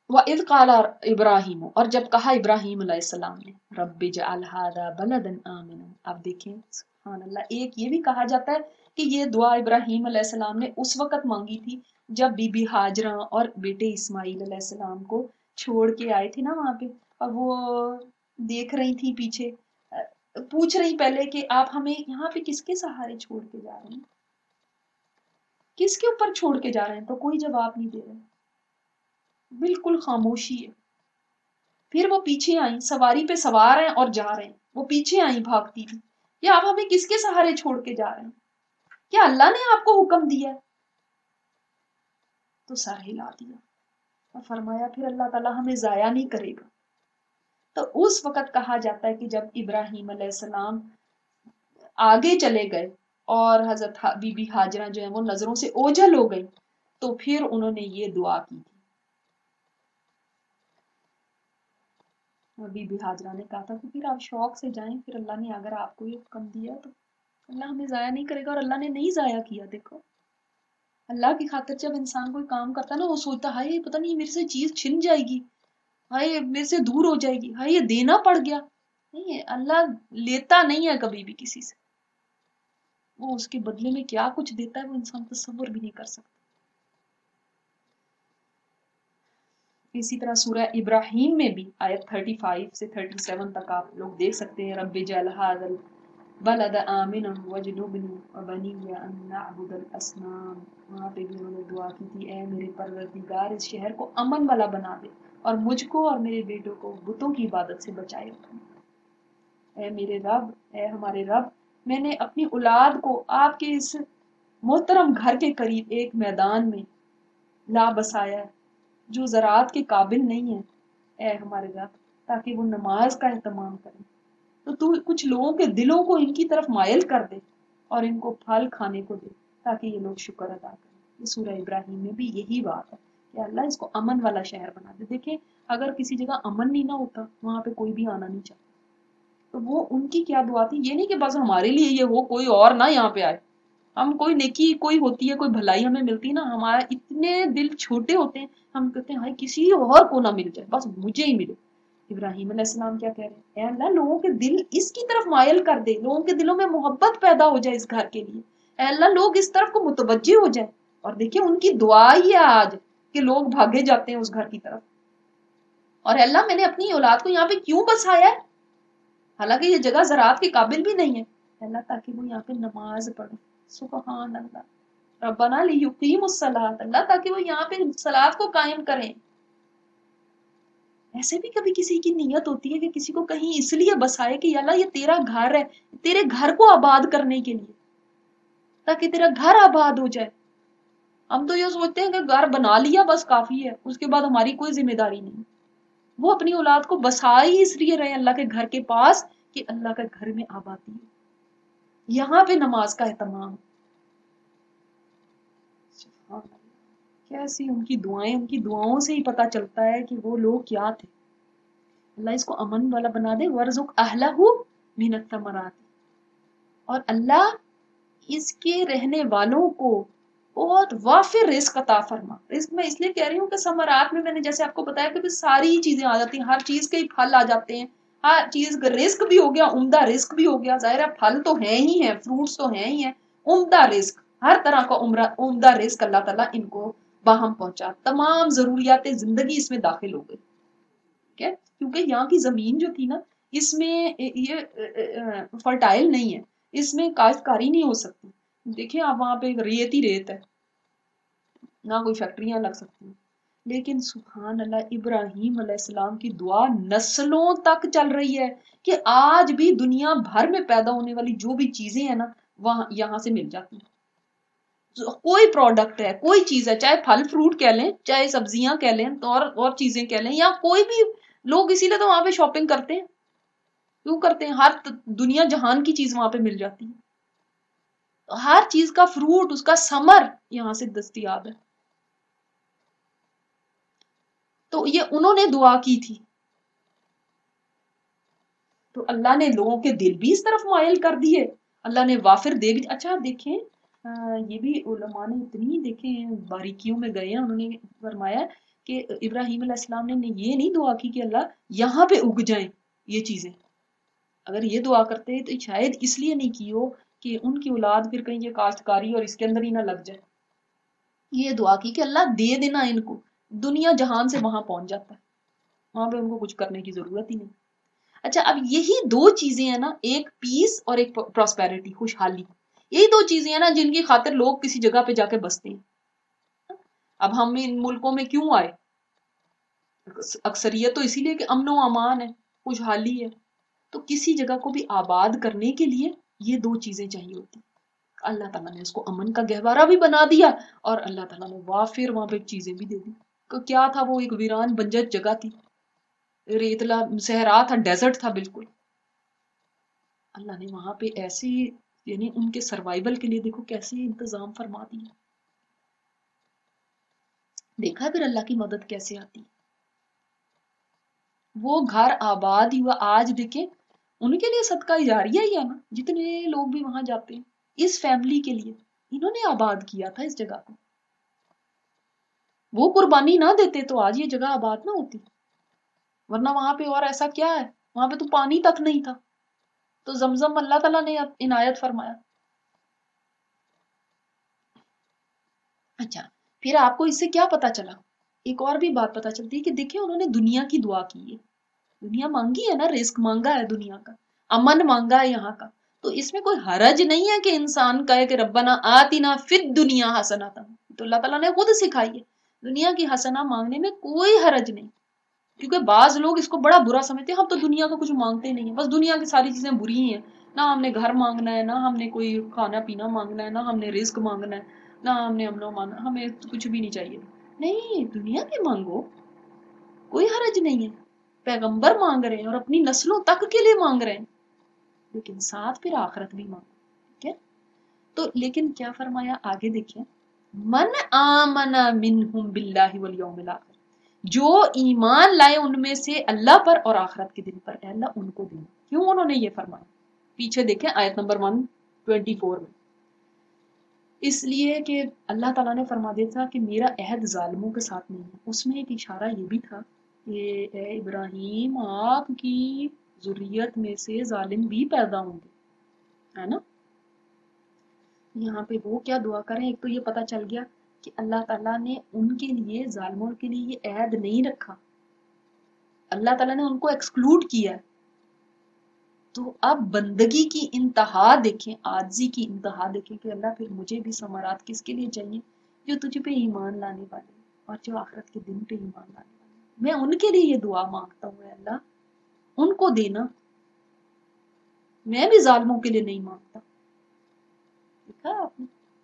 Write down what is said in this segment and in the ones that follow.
وَإِذْ قَالَ إِبْرَاهِيمُ، اور جب کہا ابراہیم علیہ السلام نے، رب اجعل هذا بلدا آمنا، اب دیکھیں سبحان اللہ، ایک یہ بھی کہا جاتا ہے کہ یہ دعا ابراہیم علیہ السلام نے اس وقت مانگی تھی جب بی بی ہاجرہ اور بیٹے اسماعیل علیہ السلام کو چھوڑ کے آئے تھے نا وہاں پہ، اور وہ دیکھ رہی تھی پیچھے، پوچھ رہی پہلے کہ آپ ہمیں یہاں پہ کس کے سہارے چھوڑ کے جا رہے ہیں، کس کے اوپر چھوڑ کے جا رہے ہیں، تو کوئی جواب نہیں دے رہے، بالکل خاموشی ہے۔ پھر وہ پیچھے آئیں، سواری پہ سوار ہیں اور جا رہے ہیں، وہ پیچھے آئیں بھاگتی ہوئی، یا آپ ہمیں کس کے سہارے چھوڑ کے جا رہے ہیں، کیا اللہ نے آپ کو حکم دیا ہے؟ تو سر ہلا دیا اور فرمایا پھر اللہ تعالیٰ ہمیں ضائع نہیں کرے گا۔ تو اس وقت کہا جاتا ہے کہ جب ابراہیم علیہ السلام آگے چلے گئے اور حضرت بی بی ہاجرہ جو ہے وہ نظروں سے اوجھل ہو گئی، تو پھر انہوں نے یہ دعا کی تھی۔ بی بی ہاجرہ نے کہا تھا کہ پھر آپ شوق سے جائیں، پھر اللہ نے اگر آپ کو یہ حکم دیا تو اللہ ہمیں ضائع نہیں کرے گا، اور اللہ نے نہیں ضائع کیا۔ دیکھو اللہ کی خاطر جب انسان کوئی کام کرتا ہے نا، وہ سوچتا ہے یہ پتہ نہیں میرے سے چیز چھن جائے گی، ہائے یہ میرے سے دور ہو جائے گی، ہائے یہ دینا پڑ گیا، نہیں، اللہ لیتا نہیں ہے کبھی بھی کسی سے، وہ اس کے بدلے میں کیا کچھ دیتا ہے وہ انسان تصور بھی نہیں کر سکتا۔ اسی طرح سورہ ابراہیم میں بھی آیت 35 سے 37 تک آپ لوگ دیکھ سکتے ہیں، رب اجعل ھذا البلد آمنا واجنبنی وبنی ان نعبد الاصنام، وہاں پہ بھی انہوں نے دعا کی تھی، اے میرے پروردگار اس شہر کو امن والا بنا دے اور مجھ کو اور میرے بیٹوں کو بتوں کی عبادت سے بچائے رکھنا۔ اے میرے رب، اے ہمارے رب، میں نے اپنی اولاد کو آپ کے اس محترم گھر کے قریب ایک میدان میں لا بسایا ہے جو زراعت کے قابل نہیں ہے، اے ہمارے رب، تاکہ وہ نماز کا اہتمام کریں، تو کچھ لوگوں کے دلوں کو ان کی طرف مائل کر دے اور ان کو پھل کھانے کو دے تاکہ یہ لوگ شکر ادا کریں۔ یہ سورہ ابراہیم میں بھی یہی بات ہے کہ اللہ اس کو امن والا شہر بنا دے۔ دیکھیں اگر کسی جگہ امن نہیں نہ ہوتا وہاں پہ کوئی بھی آنا نہیں چاہتا، تو وہ ان کی کیا دعا تھی، یہ نہیں کہ بس ہمارے لیے یہ ہو، کوئی اور نہ یہاں پہ آئے، ہم کوئی نیکی کوئی ہوتی ہے، کوئی بھلائی ہمیں ملتی نا، ہمارا اتنے دل چھوٹے ہوتے ہیں، ہم کہتے ہیں ہائی کسی اور کو نہ مل جائے، بس مجھے ہی ملے۔ ابراہیم علیہ السلام کیا کہہ رہے ہیں، اے اللہ لوگوں کے دل اس کی طرف مائل کر دے، لوگوں کے دلوں میں محبت پیدا ہو جائے اس گھر کے لیے، اے اللہ لوگ اس طرف کو متوجہ ہو جائیں۔ اور دیکھیں ان کی دعا ہی ہے آج کہ لوگ بھاگے جاتے ہیں اس گھر کی طرف، اور اے اللہ میں نے اپنی اولاد کو یہاں پہ کیوں بسایا ہے، حالانکہ یہ جگہ زراعت کے قابل بھی نہیں ہے، اے اللہ تاکہ وہ یہاں پہ نماز پڑھے۔ سبحان اللہ، ربنا لیقیم الصلاۃ، اللہ تاکہ وہ یہاں پہ صلاۃ کو قائم کریں۔ ایسے بھی کبھی کسی کی نیت ہوتی ہے کہ کسی کو کہیں اس لیے بسائے کہ یا اللہ یہ تیرا گھر ہے، تیرے گھر کو آباد کرنے کے لیے، تاکہ تیرا گھر آباد ہو جائے۔ ہم تو یہ سوچتے ہیں کہ گھر بنا لیا بس کافی ہے، اس کے بعد ہماری کوئی ذمہ داری نہیں۔ وہ اپنی اولاد کو بسائی اس لیے رہے اللہ کے گھر کے پاس کہ اللہ کے گھر میں آبادی ہو، یہاں پہ نماز کا اہتمام۔ سبحان اللہ، کیسی ان کی دعائیں، ان کی دعاؤں سے ہی پتہ چلتا ہے کہ وہ لوگ کیا تھے۔ اللہ اس کو امن والا بنا دے، ورزق اہلہ من الثمرات، اور اللہ اس کے رہنے والوں کو بہت وافر رزق عطا فرما۔ رزق میں اس لیے کہہ رہی ہوں کہ ثمرات میں نے جیسے آپ کو بتایا کہ ساری چیزیں آ جاتی ہیں، ہر چیز کے پھل آ جاتے ہیں، ہر چیز کا رزق بھی ہو گیا، عمدہ رزق بھی ہو گیا، ظاہر ہے پھل تو ہیں ہی ہیں، فروٹس تو ہیں ہی ہیں، عمدہ رزق، ہر طرح کا عمدہ رزق اللہ تعالیٰ ان کو باہم پہنچا، تمام ضروریات زندگی اس میں داخل ہو گئی، ٹھیک ہے، کیونکہ یہاں کی زمین جو تھی نا اس میں یہ فرٹائل نہیں ہے، اس میں کاشتکاری نہیں ہو سکتی۔ دیکھیں آپ وہاں پہ ریت ہی ریت ہے، نہ کوئی فیکٹریاں لگ سکتی ہیں، لیکن سبحان اللہ ابراہیم علیہ السلام کی دعا نسلوں تک چل رہی ہے کہ آج بھی دنیا بھر میں پیدا ہونے والی جو بھی چیزیں ہیں نا وہاں یہاں سے مل جاتی ہیں، کوئی پروڈکٹ ہے، کوئی چیز ہے، چاہے پھل فروٹ کہہ لیں، چاہے سبزیاں کہہ لیں، اور چیزیں کہہ لیں، یا کوئی بھی، لوگ اسی لیے تو وہاں پہ شاپنگ کرتے ہیں، کیوں کرتے ہیں، ہر دنیا جہان کی چیز وہاں پہ مل جاتی ہے، ہر چیز کا فروٹ، اس کا ثمر یہاں سے دستیاب ہے۔ تو یہ انہوں نے دعا کی تھی، تو اللہ نے لوگوں کے دل بھی اس طرف مائل کر دیے، اللہ نے وافر دے بھی۔ اچھا دیکھیں یہ بھی علماء نے اتنی دیکھیں باریکیوں میں گئے ہیں، انہوں نے فرمایا کہ ابراہیم علیہ السلام نے یہ نہیں دعا کی کہ اللہ یہاں پہ اگ جائیں یہ چیزیں. اگر یہ دعا کرتے تو شاید اس لیے نہیں کی ہو کہ ان کی اولاد پھر کہیں یہ کاشتکاری اور اس کے اندر ہی نہ لگ جائے. یہ دعا کی کہ اللہ دے دینا ان کو, دنیا جہان سے وہاں پہنچ جاتا ہے, وہاں پہ ان کو کچھ کرنے کی ضرورت ہی نہیں. اچھا اب یہی دو چیزیں ہیں نا, ایک پیس اور ایک پراسپیرٹی, خوشحالی, یہی دو چیزیں ہیں نا جن کی خاطر لوگ کسی جگہ پہ جا کے بستے ہیں. اب ہم ان ملکوں میں کیوں آئے؟ اکثریت تو اسی لیے کہ امن و امان ہے, خوشحالی ہے. تو کسی جگہ کو بھی آباد کرنے کے لیے یہ دو چیزیں چاہیے ہوتی. اللہ تعالیٰ نے اس کو امن کا گہوارہ بھی بنا دیا اور اللہ تعالیٰ نے وافر وہاں پہ چیزیں بھی دے دی. کیا تھا وہ؟ ایک ویران بنجر جگہ تھی, ریتلا صحرا تھا, ڈیزرٹ تھا بالکل. اللہ نے وہاں پہ ایسی, یعنی ان کے سروائیول کے لیے دیکھو کیسے انتظام فرما دیا. دیکھا پھر اللہ کی مدد کیسے آتی. وہ گھر آباد ہی ہوا. آج دیکھیں ان کے لیے صدقہ جاریہ ہی ہے نا, جتنے لوگ بھی وہاں جاتے ہیں اس فیملی کے لیے انہوں نے آباد کیا تھا اس جگہ کو. وہ قربانی نہ دیتے تو آج یہ جگہ آباد نہ ہوتی, ورنہ وہاں پہ اور ایسا کیا ہے, وہاں پہ تو پانی تک نہیں تھا, تو زمزم اللہ تعالیٰ نے عنایت فرمایا. اچھا پھر آپ کو اس سے کیا پتا چلا؟ ایک اور بھی بات پتا چلتی ہے کہ دیکھیں انہوں نے دنیا کی دعا کی ہے, دنیا مانگی ہے نا, رزق مانگا ہے دنیا کا, امن مانگا ہے یہاں کا. تو اس میں کوئی حرج نہیں ہے کہ انسان کہے کہ ربنا آتنا فی الدنیا حسنۃ, تو اللہ تعالیٰ نے خود سکھائی ہے دنیا کی حسنہ مانگنے میں کوئی حرج نہیں. کیونکہ بعض لوگ اس کو بڑا برا سمجھتے ہیں, ہم تو دنیا کا کچھ مانگتے نہیں ہیں, بس دنیا کی ساری چیزیں بری ہیں, نہ ہم نے گھر مانگنا ہے, نہ ہم نے کوئی کھانا پینا مانگنا ہے, نہ ہم نے رزق مانگنا ہے, نہ ہم نے امن و امان, ہمیں کچھ بھی نہیں چاہیے. نہیں, دنیا کی مانگو, کوئی حرج نہیں ہے. پیغمبر مانگ رہے ہیں اور اپنی نسلوں تک کے لیے مانگ رہے ہیں, لیکن ساتھ پھر آخرت بھی مانگ. ٹھیک ہے, تو لیکن کیا فرمایا آگے دیکھیں, من آمن منہم باللہ والیوم الاخر, جو ایمان لائے ان میں سے اللہ پر اور آخرت کے دن پر, اے اللہ ان کو دیں. کیوں انہوں نے یہ فرمایا؟ پیچھے دیکھیں آیت نمبر 124 میں. اس لیے کہ اللہ تعالیٰ نے فرما دیا تھا کہ میرا عہد ظالموں کے ساتھ نہیں ہے. اس میں ایک اشارہ یہ بھی تھا کہ اے ابراہیم آپ کی ذریت میں سے ظالم بھی پیدا ہوں گے, ہے نا. یہاں پہ وہ کیا دعا کریں, ایک تو یہ پتا چل گیا کہ اللہ تعالیٰ نے ان کے لیے, ظالموں کے لیے یہ عہد نہیں رکھا, اللہ تعالیٰ نے ان کو ایکسکلوڈ کیا ہے. تو اب بندگی کی انتہا دیکھیں, عاجزی کی انتہا دیکھیں کہ اللہ پھر مجھے بھی ثمرات کس کے لیے چاہیے, جو تجھ پہ ایمان لانے والے اور جو آخرت کے دن پہ ایمان لانے والے. میں ان کے لیے یہ دعا مانگتا ہوں, اللہ ان کو دینا, میں بھی ظالموں کے لیے نہیں مانگتا. دیکھا آپ نے.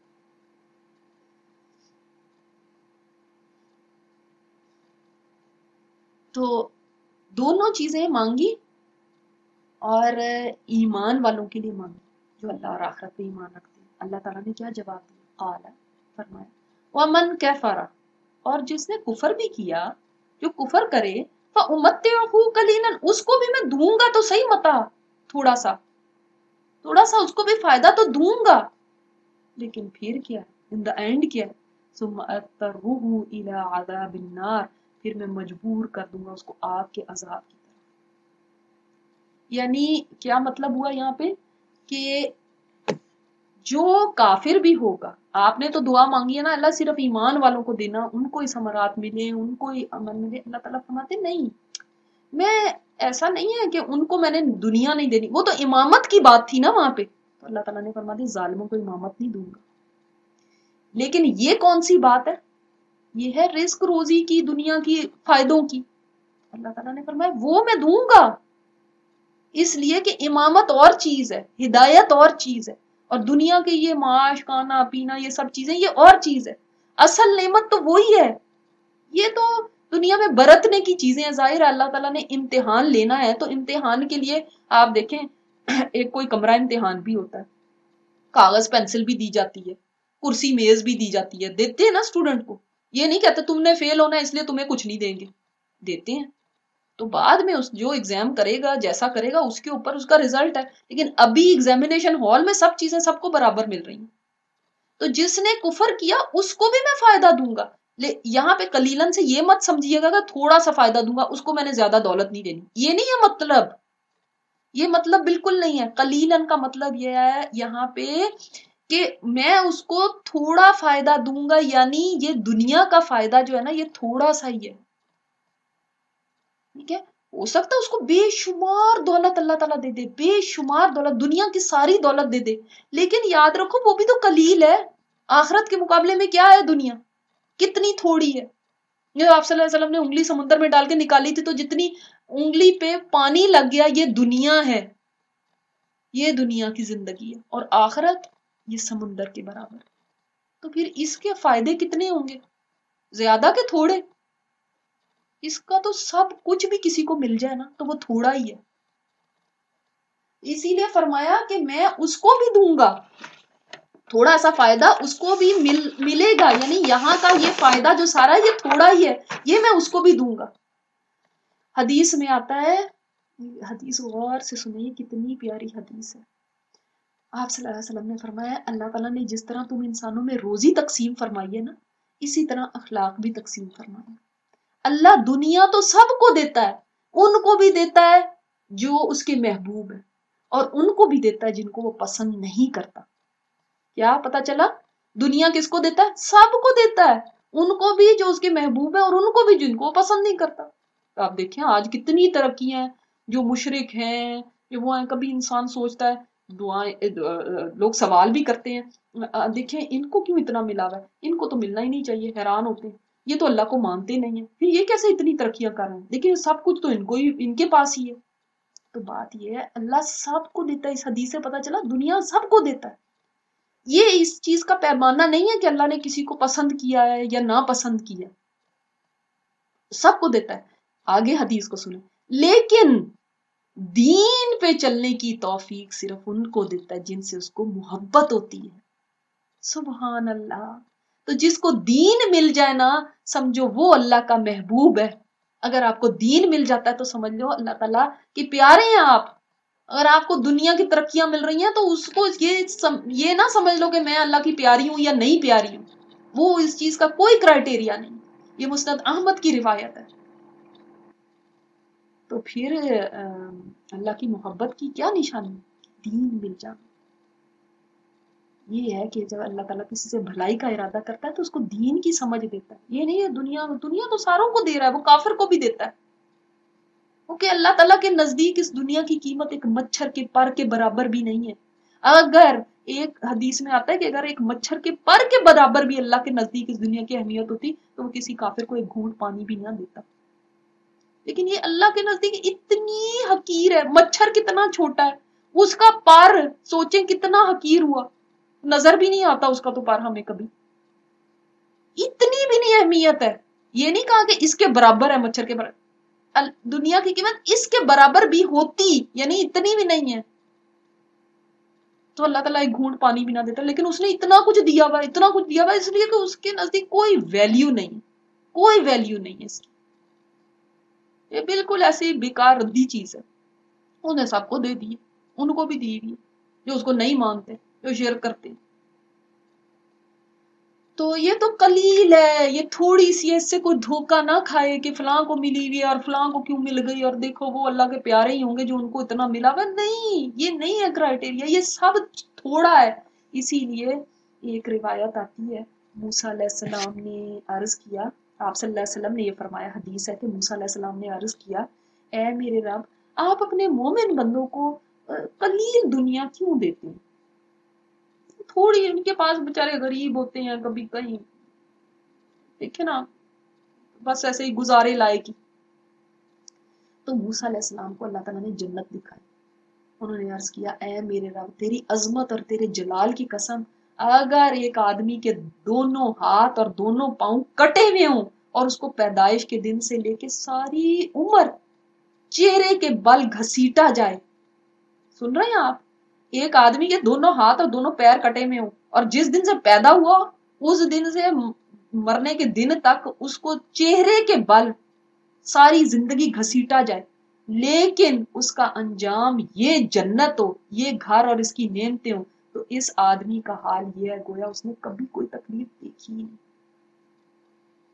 تو دونوں چیزیں مانگی اور ایمان والوں کے لیے مانگی جو اللہ اور آخرت پہ ایمان رکھتے ہیں. اللہ تعالیٰ نے کیا جواب دیا؟ قال, فرمایا, ومن کفر, اور جس نے کفر بھی کیا, جو کفر کرے, فامتعہ قلیلا, اس کو بھی میں دوں گا تو صحیح متاع, تھوڑا سا اس کو بھی فائدہ تو دوں گا, لیکن پھر کیا, ان دا اینڈ کیا, ثم اضطرہ الی عذاب النار, پھر میں مجبور کر دوں گا اس کو آگ کے عذاب کی طرف. یعنی کیا مطلب ہوا یہاں پہ کہ جو کافر بھی ہوگا, آپ نے تو دعا مانگی ہے نا اللہ صرف ایمان والوں کو دینا, ان کو ہی ثمرات ملے, ان کو ہی امن ملے. اللہ تعالیٰ فرماتے نہیں, میں ایسا نہیں ہے کہ ان کو میں نے دنیا نہیں دینی, وہ تو امامت کی بات تھی نا وہاں پہ, تو اللہ تعالیٰ نے فرما دی ظالموں کو امامت نہیں دوں گا. لیکن یہ کون سی بات ہے؟ یہ ہے رزق روزی کی, دنیا کی فائدوں کی. اللہ تعالیٰ نے فرمایا وہ میں دوں گا, اس لیے کہ امامت اور چیز ہے, ہدایت اور چیز ہے, اور دنیا کے یہ معاش, کھانا پینا, یہ سب چیزیں یہ اور چیز ہے. اصل نعمت تو وہی ہے. یہ تو دنیا میں برتنے کی چیزیں ہیں. ظاہر اللہ تعالیٰ نے امتحان لینا ہے, تو امتحان کے لیے آپ دیکھیں ایک کوئی کمرہ امتحان بھی ہوتا ہے, کاغذ پینسل بھی دی جاتی ہے, کرسی میز بھی دی جاتی ہے, دیتے ہیں نا اسٹوڈنٹ کو. یہ نہیں کہتے تم نے فیل ہونا ہے اس لیے تمہیں کچھ نہیں دیں گے, دیتے ہیں. تو بعد میں جو ایگزام کرے گا, جیسا کرے گا, اس کے اوپر اس کا ریزلٹ ہے. لیکن ابھی ایگزامینیشن ہال میں سب چیزیں سب کو برابر مل رہی ہیں. تو جس نے کفر کیا اس کو بھی میں فائدہ دوں گا, یہاں پہ قلیلن سے یہ مت سمجھیے گا کہ تھوڑا سا فائدہ دوں گا اس کو میں نے زیادہ دولت نہیں دینی، یہ نہیں ہے مطلب، یہ مطلب بالکل نہیں ہے. قلیلن کا مطلب یہ ہے یہاں پہ کہ میں اس کو تھوڑا فائدہ دوں گا، یعنی یہ دنیا کا فائدہ جو ہے نا یہ تھوڑا سا ہی ہے. ٹھیک ہے، ہو سکتا ہے اس کو بے شمار دولت اللہ تعالیٰ دے دے، بے شمار دولت، دنیا کی ساری دولت دے دے، لیکن یاد رکھو وہ بھی تو قلیل ہے. آخرت کے مقابلے میں کیا ہے دنیا، کتنی تھوڑی ہے. یہ آپ صلی اللہ علیہ وسلم نے انگلی سمندر میں ڈال کے نکالی تھی تو جتنی انگلی پہ پانی لگ گیا یہ دنیا ہے، یہ دنیا کی زندگی ہے، اور آخرت یہ سمندر کے برابر. تو پھر اس کے فائدے کتنے ہوں گے، زیادہ کہ تھوڑے؟ اس کا تو سب کچھ بھی کسی کو مل جائے نا تو وہ تھوڑا ہی ہے. اسی لیے فرمایا کہ میں اس کو بھی دوں گا، تھوڑا سا فائدہ اس کو بھی ملے گا، یعنی یہاں کا یہ فائدہ جو سارا یہ تھوڑا ہی ہے، یہ میں اس کو بھی دوں گا. حدیث میں آتا ہے، حدیث غور سے سنیے کتنی پیاری حدیث ہے. آپ صلی اللہ علیہ وسلم نے فرمایا اللہ تعالیٰ نے جس طرح تم انسانوں میں روزی تقسیم فرمائی ہے نا، اسی طرح اخلاق بھی تقسیم فرمائی. اللہ دنیا تو سب کو دیتا ہے، ان کو بھی دیتا ہے جو اس کے محبوب ہے، اور ان کو بھی دیتا ہے جن کو وہ پسند نہیں کرتا. کیا پتا چلا، دنیا کس کو دیتا ہے؟ سب کو دیتا ہے، ان کو بھی جو اس کے محبوب ہے اور ان کو بھی جن کو وہ پسند نہیں کرتا. تو آپ دیکھیں آج کتنی ترقیاں ہیں، جو مشرک ہیں جو وہ ہیں، کبھی انسان سوچتا ہے دعائیں، لوگ سوال بھی کرتے ہیں دیکھیں ان کو کیوں اتنا ملا ہوا ہے، ان کو تو ملنا ہی نہیں چاہیے، حیران ہوتے ہیں یہ تو اللہ کو مانتے نہیں ہیں، پھر یہ کیسے اتنی ترقیاں کر رہے ہیں، دیکھیں سب کچھ تو ان کو ہی، ان کے پاس ہی ہے. تو بات یہ ہے اللہ سب کو دیتا ہے، اس حدیث سے پتا چلا دنیا سب کو دیتا ہے. یہ اس چیز کا پیمانہ نہیں ہے کہ اللہ نے کسی کو پسند کیا ہے یا ناپسند کیا، سب کو دیتا ہے. آگے حدیث کو سنیں، لیکن دین پہ چلنے کی توفیق صرف ان کو دیتا ہے جن سے اس کو محبت ہوتی ہے. سبحان اللہ. تو جس کو دین مل جائے نا سمجھو وہ اللہ کا محبوب ہے. اگر آپ کو دین مل جاتا ہے تو سمجھ لو اللہ تعالیٰ کے پیارے ہیں آپ. اگر آپ کو دنیا کی ترقیاں مل رہی ہیں تو اس کو یہ نہ سمجھ لو کہ میں اللہ کی پیاری ہوں یا نہیں پیاری ہوں، وہ اس چیز کا کوئی کرائٹیریا نہیں. یہ مسند احمد کی روایت ہے. تو پھر اللہ کی محبت کی کیا نشانی؟ دین مل جانا. یہ ہے کہ جب اللہ تعالیٰ کسی سے بھلائی کا ارادہ کرتا ہے تو اس کو دین کی سمجھ دیتا ہے. یہ نہیں ہے دنیا تو ساروں کو دے رہا ہے، وہ کافر کو بھی دیتا ہے، کیونکہ اللہ تعالیٰ کے نزدیک اس دنیا کی قیمت ایک مچھر کے پر کے برابر بھی نہیں ہے. اگر ایک حدیث میں آتا ہے کہ اگر ایک مچھر کے پر کے برابر بھی اللہ کے نزدیک اس دنیا کی اہمیت ہوتی تو وہ کسی کافر کو ایک گھونٹ پانی بھی نہ دیتا. لیکن یہ اللہ کے نزدیک اتنی حقیر ہے، مچھر کتنا چھوٹا ہے، اس کا پر سوچیں کتنا حقیر ہوا، نظر بھی نہیں آتا اس کا تو پر ہمیں کبھی، اتنی بھی نہیں اہمیت ہے. یہ نہیں کہا کہ اس کے برابر ہے، مچھر کے برابر، دنیا کی قیمت اس کے برابر بھی ہوتی، یعنی اتنی بھی نہیں ہے تو اللہ تعالیٰ ایک گھونٹ پانی بھی نہ دیتا. لیکن اس نے اتنا کچھ دیا ہوا، اتنا کچھ دیا ہوا، اس لیے کہ اس کے نزدیک کوئی ویلیو نہیں، کوئی ویلیو نہیں ہے اس کی. یہ بالکل ایسی بیکار ردی چیز ہے. انہیں سب کو دے دی، ان کو بھی دی گئی جو اس کو نہیں مانتے، جو شرک کرتے. تو یہ تو قلیل ہے، یہ تھوڑی سی ہے، اس سے کوئی دھوکہ نہ کھائے کہ فلاں کو ملی ہوئی ہے اور فلاں کو کیوں مل گئی اور دیکھو وہ اللہ کے پیارے ہی ہوں گے جو ان کو اتنا ملا ہوا. نہیں، یہ نہیں ہے کرائٹیریا، یہ سب تھوڑا ہے. اسی لیے ایک روایت آتی ہے موسیٰ علیہ السلام نے عرض کیا، آپ صلی اللہ علیہ وسلم نے یہ فرمایا، حدیث ہے کہ موسیٰ علیہ السلام نے عرض کیا اے میرے رب آپ اپنے مومن بندوں کو قلیل دنیا کیوں دیتے ہیں؟ تھوڑی ان کے پاس بےچارے غریب ہوتے ہیں، کبھی کہیں دیکھے نا بس ایسے ہی گزارے لائے کی. تو موسیٰ علیہ السلام کو اللہ تعالیٰ نے جنت دکھائی. انہوں نے عرض کیا اے میرے رب تیری عظمت اور تیرے جلال کی قسم، اگر ایک آدمی کے دونوں ہاتھ اور دونوں پاؤں کٹے ہوئے ہوں اور اس کو پیدائش کے دن سے لے کے ساری عمر چہرے کے بل گھسیٹا جائے. سن رہے ہیں آپ؟ ایک آدمی کے دونوں ہاتھ اور دونوں پیر کٹے ہوئے ہوں اور جس دن سے پیدا ہوا اس دن سے مرنے کے دن تک اس کو چہرے کے بل ساری زندگی گھسیٹا جائے، لیکن اس کا انجام یہ جنت ہو، یہ گھر اور اس کی نعمتیں ہوں، تو اس آدمی کا حال یہ ہے گویا اس نے کبھی کوئی تکلیف دیکھی نہیں.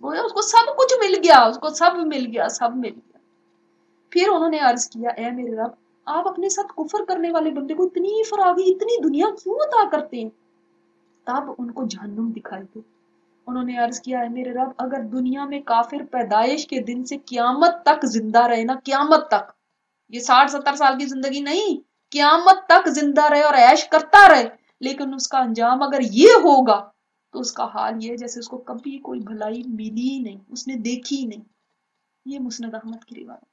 اس کو سب کچھ مل گیا، اس کو سب مل گیا، سب مل گیا۔ پھر انہوں نے عرض کیا اے میرے رب آپ اپنے ساتھ کفر کرنے والے بندے کو اتنی فراغی اتنی دنیا کیوں عطا کرتے ہیں؟ تب ان کو جہنم دکھائی دے۔ انہوں نے عرض کیا ہے میرے رب اگر دنیا میں کافر پیدائش کے دن سے قیامت تک زندہ رہے نا، قیامت تک، یہ 60-70 سال کی زندگی نہیں، قیامت تک زندہ رہے اور عیش کرتا رہے، لیکن اس کا انجام اگر یہ ہوگا تو اس کا حال یہ جیسے اس کو کبھی کوئی بھلائی ملی ہی نہیں، اس نے دیکھی ہی نہیں۔ یہ مسند احمد کی روایت۔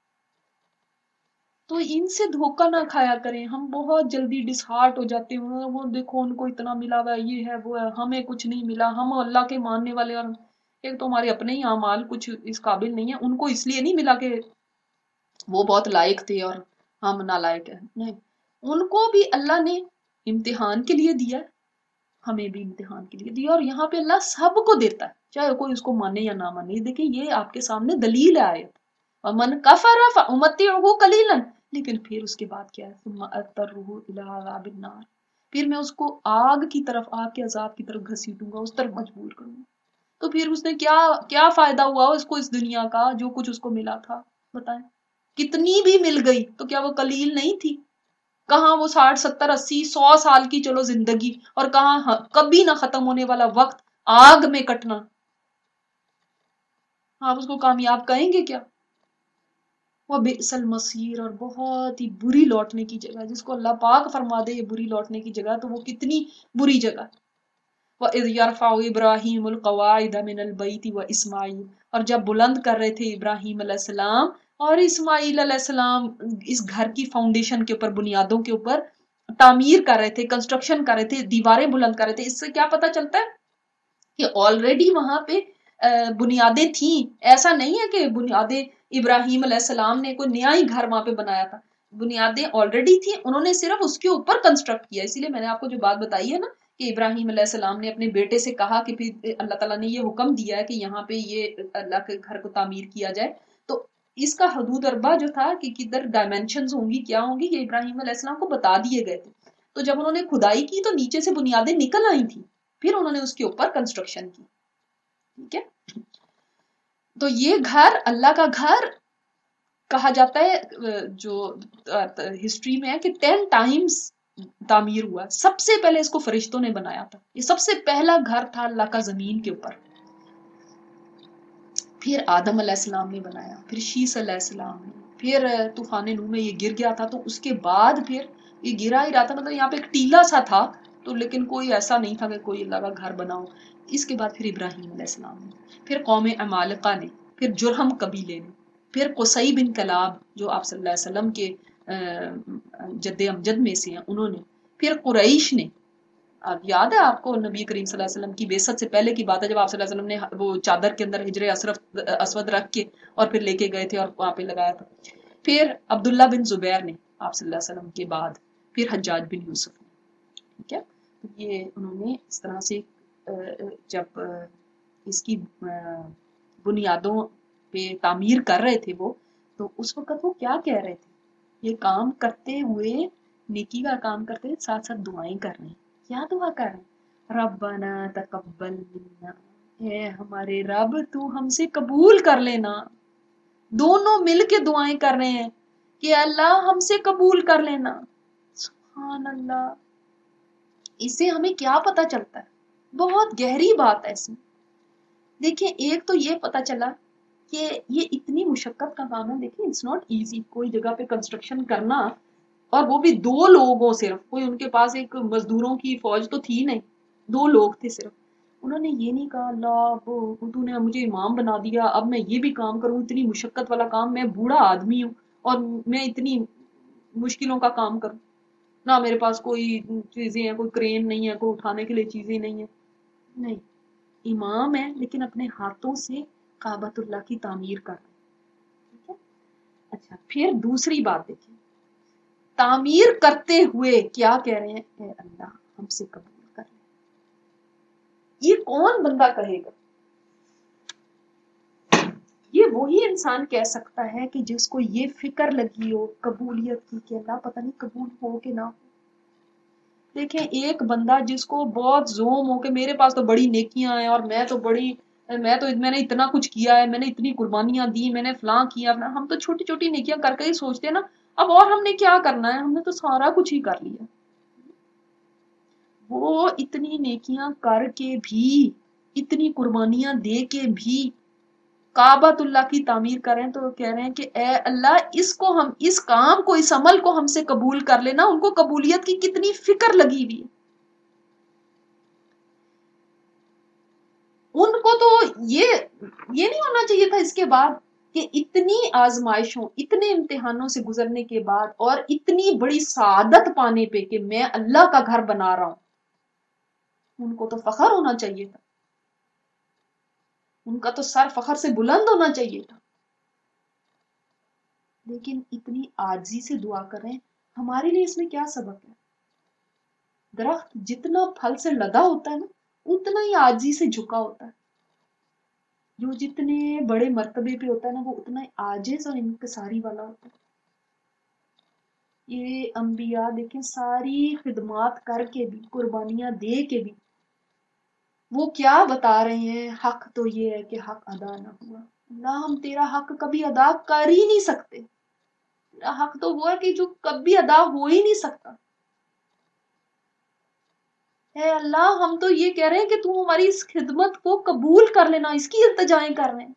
تو ان سے دھوکہ نہ کھایا کریں، ہم بہت جلدی ڈسہارٹ ہو جاتے ہیں، وہ دیکھو ان کو اتنا ملا ہوا ہے، یہ ہے وہ ہے، ہمیں کچھ نہیں ملا، ہم اللہ کے ماننے والے، اور ایک تو ہمارے اپنے ہی اعمال کچھ اس قابل نہیں ہے، ان کو اس لیے نہیں ملا کہ وہ بہت لائق تھے اور ہم نالائق ہیں، نہیں، ان کو بھی اللہ نے امتحان کے لیے دیا، ہمیں بھی امتحان کے لیے دیا، اور یہاں پہ اللہ سب کو دیتا ہے چاہے کوئی اس کو مانے یا نہ مانے۔ دیکھیں یہ آپ کے سامنے دلیل ہے آیت، وَمَنْ كَفَرَ فَأُمَتِّعُهُ قَلِيلًا، لیکن پھر اس کے بعد کیا ہے ثُمَّ أَضْطَرُّهُ إِلَىٰ عَذَابِ النَّارِ، پھر میں اس کو آگ کی طرف، آگ کے عذاب کی طرف گھسیٹوں گا، اس طرف مجبور کروں گا۔ تو پھر اس نے کیا فائدہ ہوا اس کو اس دنیا کا جو کچھ اس کو ملا تھا؟ بتائیں، کتنی بھی مل گئی تو کیا وہ قلیل نہیں تھی؟ کہاں وہ 60 70 80 100 سال کی چلو زندگی، اور کہاں کبھی نہ ختم ہونے والا وقت آگ میں کٹنا، آپ اس کو کامیاب کہیں گے کیا؟ وہ بئس المصیر، اور بہت ہی بری لوٹنے کی جگہ، جس کو اللہ پاک فرما دے یہ بری لوٹنے کی جگہ تو وہ کتنی بری جگہ۔ وَإِذْ يَرْفَعُ إِبْرَاهِيمُ الْقَوَاعِدَ مِنَ الْبَيْتِ وَإِسْمَاعِيلُ، اور جب بلند کر رہے تھے ابراہیم علیہ السلام اور اسماعیل علیہ السلام اس گھر کی فاؤنڈیشن کے اوپر، بنیادوں کے اوپر تعمیر کر رہے تھے، کنسٹرکشن کر رہے تھے، دیواریں بلند کر رہے تھے، اس سے کیا پتا چلتا ہے کہ آلریڈی وہاں پہ بنیادیں تھیں، ایسا نہیں ہے کہ بنیادیں ابراہیم علیہ السلام نے کوئی نیا ہی گھر وہاں پہ بنایا تھا، بنیادیں آلریڈی تھیں، انہوں نے صرف اس کے اوپر کنسٹرکٹ کیا۔ اسی لیے میں نے آپ کو جو بات بتائی ہے نا کہ ابراہیم علیہ السلام نے اپنے بیٹے سے کہا کہ پھر اللہ تعالیٰ نے یہ حکم دیا ہے کہ یہاں پہ یہ اللہ کے گھر کو تعمیر کیا جائے، تو اس کا حدود اربا جو تھا کہ کدھر ڈائمینشنز ہوں گی کیا ہوں گی یہ ابراہیم علیہ السلام کو بتا دیے گئے تھے۔ تو جب انہوں نے کھدائی کی تو نیچے سے بنیادیں نکل آئی تھیں، پھر انہوں نے اس کے اوپر کنسٹرکشن کی، ٹھیک ہے۔ تو یہ گھر اللہ کا گھر کہا جاتا ہے، جو ہسٹری میں ہے کہ 10 ٹائمز تعمیر ہوا، سب سے پہلے اس کو فرشتوں نے بنایا تھا، یہ سب سے پہلا گھر تھا اللہ کا زمین کے اوپر، پھر آدم علیہ السلام نے بنایا، پھر شیس علیہ السلام نے، پھر طوفان نوح میں یہ گر گیا تھا تو اس کے بعد پھر یہ گرا ہی رہا تھا، مطلب یہاں پہ ایک ٹیلا سا تھا تو لیکن کوئی ایسا نہیں تھا کہ کوئی اللہ کا گھر بناؤ۔ اس کے بعد پھر ابراہیم علیہ السلام نے، پھر قوم عمالقہ نے، پھر جرہم قبیلے نے، پھر قصی بن کلاب جو آپ صلی اللہ علیہ وسلم کے جد امجد میں سے ہیں انہوں نے، پھر قریش نے۔ اب یاد ہے آپ کو نبی کریم صلی اللہ علیہ وسلم کی بعثت سے پہلے کی بات ہے، جب آپ صلی اللہ علیہ وسلم نے وہ چادر کے اندر حجر اسود رکھ کے اور پھر لے کے گئے تھے اور وہاں پہ لگایا تھا۔ پھر عبداللہ بن زبیر نے آپ صلی اللہ علیہ وسلم کے بعد، پھر حجاج بن یوسف نے، ٹھیک ہے۔ یہ انہوں نے اس طرح سے جب اس کی بنیادوں پہ تعمیر کر رہے تھے وہ، تو اس وقت وہ کیا کہہ رہے تھے؟ یہ کام کرتے ہوئے، نیکی کا کام کرتے ہوئے ساتھ ساتھ دعائیں کر رہے ہیں۔ کیا دعا کر رہے ہیں؟ ربنا تقبل منا، اے ہمارے رب تو ہم سے قبول کر لینا۔ دونوں مل کے دعائیں کر رہے ہیں کہ اللہ ہم سے قبول کر لینا۔ سبحان اللہ، اس سے ہمیں کیا پتا چلتا ہے؟ بہت گہری بات ہے اس میں۔ دیکھیں ایک تو یہ پتا چلا کہ یہ اتنی مشقت کا کام ہے، دیکھیں اٹس ناٹ ایزی کوئی جگہ پہ کنسٹرکشن کرنا، اور وہ بھی 2 لوگوں، صرف کوئی ان کے پاس ایک مزدوروں کی فوج تو تھی نہیں، 2 لوگ تھے صرف۔ انہوں نے یہ نہیں کہا اللہ تو نے مجھے امام بنا دیا اب میں یہ بھی کام کروں، اتنی مشقت والا کام، میں بوڑھا آدمی ہوں اور میں اتنی مشکلوں کا کام کروں، نہ میرے پاس کوئی چیزیں ہیں، کوئی کرین نہیں ہے، کوئی اٹھانے کے لیے چیزیں نہیں ہیں، نہیں، امام ہے لیکن اپنے ہاتھوں سے کعبۃ اللہ کی تعمیر کر رہے ہیں، ٹھیک ہے۔ اچھا پھر دوسری بات دیکھیں، تعمیر کرتے ہوئے کیا کہہ رہے ہیں؟ اے اللہ ہم سے قبول کر لے۔ یہ کون بندہ کہے گا؟ یہ وہی انسان کہہ سکتا ہے کہ جس کو یہ فکر لگی ہو قبولیت کی کہ اللہ پتہ نہیں قبول ہو کہ نہ ہو۔ دیکھیں ایک بندہ جس کو بہت زوم ہو کہ میرے پاس تو بڑی نیکیاں ہیں اور میں تو بڑی میں نے اتنا کچھ کیا ہے، میں نے اتنی قربانیاں دی، میں نے فلاں کیا فلاں. ہم تو چھوٹی چھوٹی نیکیاں کر کے ہی سوچتے ہیں نا اب اور ہم نے کیا کرنا ہے، ہم نے تو سارا کچھ ہی کر لیا. وہ اتنی نیکیاں کر کے بھی، اتنی قربانیاں دے کے بھی کعبۃ اللہ کی تعمیر کریں تو کہہ رہے ہیں کہ اے اللہ اس کو ہم، اس کام کو، اس عمل کو ہم سے قبول کر لینا. ان کو قبولیت کی کتنی فکر لگی ہوئی ہے. ان کو تو یہ نہیں ہونا چاہیے تھا اس کے بعد کہ اتنی آزمائشوں، اتنے امتحانوں سے گزرنے کے بعد اور اتنی بڑی سعادت پانے پہ کہ میں اللہ کا گھر بنا رہا ہوں، ان کو تو فخر ہونا چاہیے تھا. ان کا تو سر فخر سے بلند ہونا چاہیے تھا. لیکن اتنی عاجزی سے دعا کر رہے ہیں. ہمارے لیے اس میں کیا سبق ہے؟ درخت جتنا پھل سے لدا ہوتا ہے نا اتنا ہی عاجزی سے جھکا ہوتا ہے. جو جتنے بڑے مرتبے پہ ہوتا ہے نا وہ اتنا ہی عاجز اور انکساری والا ہوتا ہے. یہ انبیاء دیکھیں ساری خدمات کر کے بھی، قربانیاں دے کے بھی وہ کیا بتا رہے ہیں؟ حق تو یہ ہے کہ حق ادا نہ ہوا. اللہ ہم تیرا حق کبھی ادا کر ہی نہیں سکتے. تیرا حق تو وہ ہے کہ جو کبھی ادا ہو ہی نہیں سکتا. اے اللہ ہم تو یہ کہہ رہے ہیں کہ تو ہماری اس خدمت کو قبول کر لینا، اس کی التجائیں کر رہے ہیں.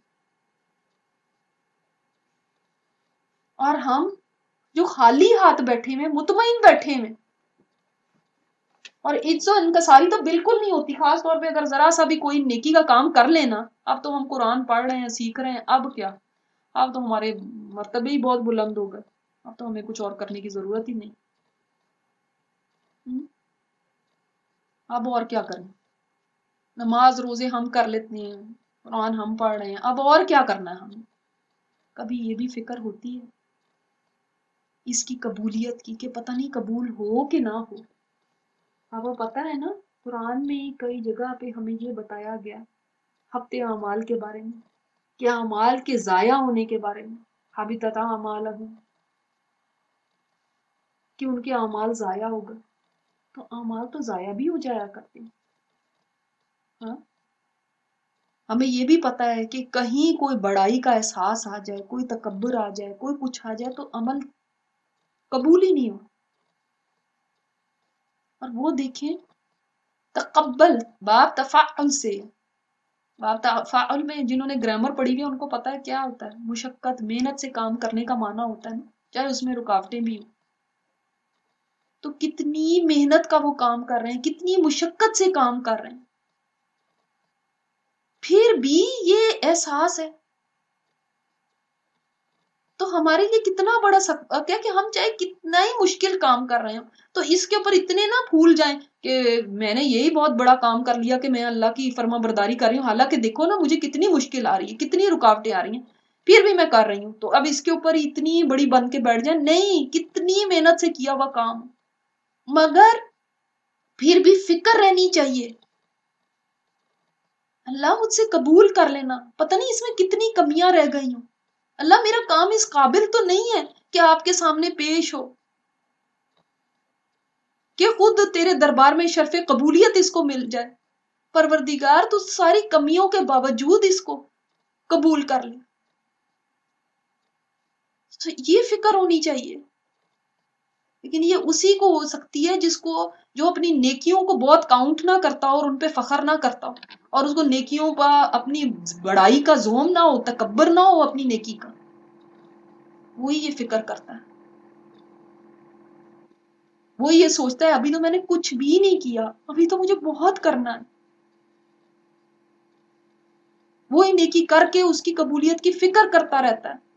اور ہم جو خالی ہاتھ بیٹھے ہوئے، مطمئن بیٹھے ہوئے، اور عجز و انکساری تو بالکل نہیں ہوتی. خاص طور پہ اگر ذرا سا بھی کوئی نیکی کا کام کر لینا. اب تو ہم قرآن پڑھ رہے ہیں، سیکھ رہے ہیں، اب کیا، اب تو ہمارے مرتبے ہی بہت بلند ہو گئے، اب تو ہمیں کچھ اور کرنے کی ضرورت ہی نہیں. اب اور کیا کریں؟ نماز روزے ہم کر لیتے ہیں، قرآن ہم پڑھ رہے ہیں، اب اور کیا کرنا ہے ہمیں؟ کبھی یہ بھی فکر ہوتی ہے اس کی قبولیت کی کہ پتہ نہیں قبول ہو کہ نہ ہو. اب وہ پتہ ہے نا قرآن میں کئی جگہ پہ ہمیں یہ بتایا گیا ہفتے اعمال کے بارے میں، کہ اعمال کے ضائع ہونے کے بارے میں. حبطت اعمالہم، کہ ان کے اعمال ضائع ہو گئے. تو اعمال تو ضائع بھی ہو جایا کرتے ہیں. ہاں ہمیں یہ بھی پتا ہے کہ کہیں کوئی بڑائی کا احساس آ جائے، کوئی تکبر آ جائے، کوئی کچھ آ جائے تو عمل قبول ہی نہیں ہو. اور وہ دیکھیں تقبل باب تفاعل سے، باب تفاعل میں جنہوں نے گرامر پڑھی ہوئی ہے ان کو پتا ہے کیا ہوتا ہے. مشقت، محنت سے کام کرنے کا معنی ہوتا ہے نا، چاہے اس میں رکاوٹیں بھی ہوں. تو کتنی محنت کا وہ کام کر رہے ہیں، کتنی مشقت سے کام کر رہے ہیں، پھر بھی یہ احساس ہے. تو ہمارے لیے کتنا بڑا کیا کہ ہم چاہے کتنا ہی مشکل کام کر رہے ہوں تو اس کے اوپر اتنے نہ پھول جائیں کہ میں نے یہی بہت بڑا کام کر لیا کہ میں اللہ کی فرما برداری کر رہی ہوں، حالانکہ دیکھو نا مجھے کتنی مشکل آ رہی ہے، کتنی رکاوٹیں آ رہی ہیں، پھر بھی میں کر رہی ہوں. تو اب اس کے اوپر اتنی بڑی بن کے بیٹھ جائیں، نہیں، کتنی محنت سے کیا ہوا کام، مگر پھر بھی فکر رہنی چاہیے اللہ مجھ سے قبول کر لینا، پتہ نہیں اس میں کتنی کمیاں رہ گئی ہوں، اللہ میرا کام اس قابل تو نہیں ہے کہ آپ کے سامنے پیش ہو، کہ خود تیرے دربار میں شرف قبولیت اس کو مل جائے. پروردگار تو ساری کمیوں کے باوجود اس کو قبول کر لے. تو یہ فکر ہونی چاہیے. لیکن یہ اسی کو ہو سکتی ہے جس کو، جو اپنی نیکیوں کو بہت کاؤنٹ نہ کرتا ہو اور ان پہ فخر نہ کرتا ہو، اور اس کو نیکیوں کا اپنی بڑائی کا زوم نہ ہو، تکبر نہ ہو اپنی نیکی کا، وہی یہ فکر کرتا ہے. وہ یہ سوچتا ہے ابھی تو میں نے کچھ بھی نہیں کیا، ابھی تو مجھے بہت کرنا ہے. وہی نیکی کر کے اس کی قبولیت کی فکر کرتا رہتا ہے.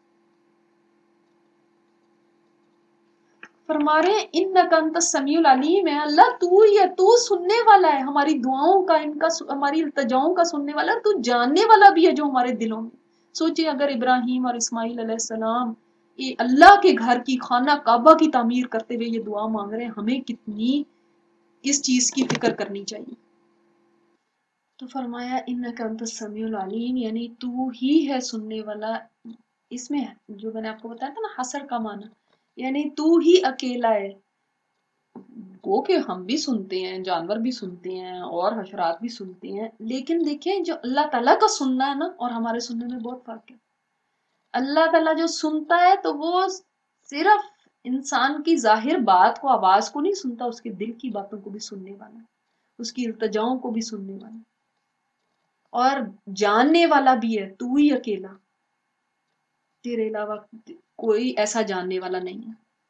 فرما رہے ہیں انک انت السمیع العلیم ہے، اللہ تو ہی ہے، تو سننے والا ہے ہماری دعاؤں کا، ان کا، ہماری التجاؤں کا سننے والا ہے، تو جاننے والا بھی ہے جو ہمارے دلوں میں. سوچیں اگر ابراہیم اور اسماعیل علیہ السلام یہ اللہ کے گھر کی، خانہ کعبہ کی تعمیر کرتے ہوئے یہ دعا مانگ رہے ہیں، ہمیں کتنی اس چیز کی فکر کرنی چاہیے. تو فرمایا انک انت السمیع العلیم، یعنی تو ہی ہے سننے والا. اس میں جو میں نے آپ کو بتایا تھا نا حصر کا معنی، یعنی تو ہی اکیلا ہے وہ کہ ہم بھی سنتے ہیں، جانور بھی سنتے ہیں اور حشرات بھی سنتے ہیں، لیکن دیکھیں جو اللہ تعالیٰ کا سننا ہے نا اور ہمارے سننے میں بہت فرق ہے۔ اللہ تعالیٰ جو سنتا ہے تو وہ صرف انسان کی ظاہر بات کو، آواز کو نہیں سنتا، اس کے دل کی باتوں کو بھی سننے والا ہے، اس کی التجاؤں کو بھی سننے والا ہے، اور جاننے والا بھی ہے۔ تو ہی اکیلا، تیرے علاوہ کوئی ایسا جاننے والا نہیں ہے۔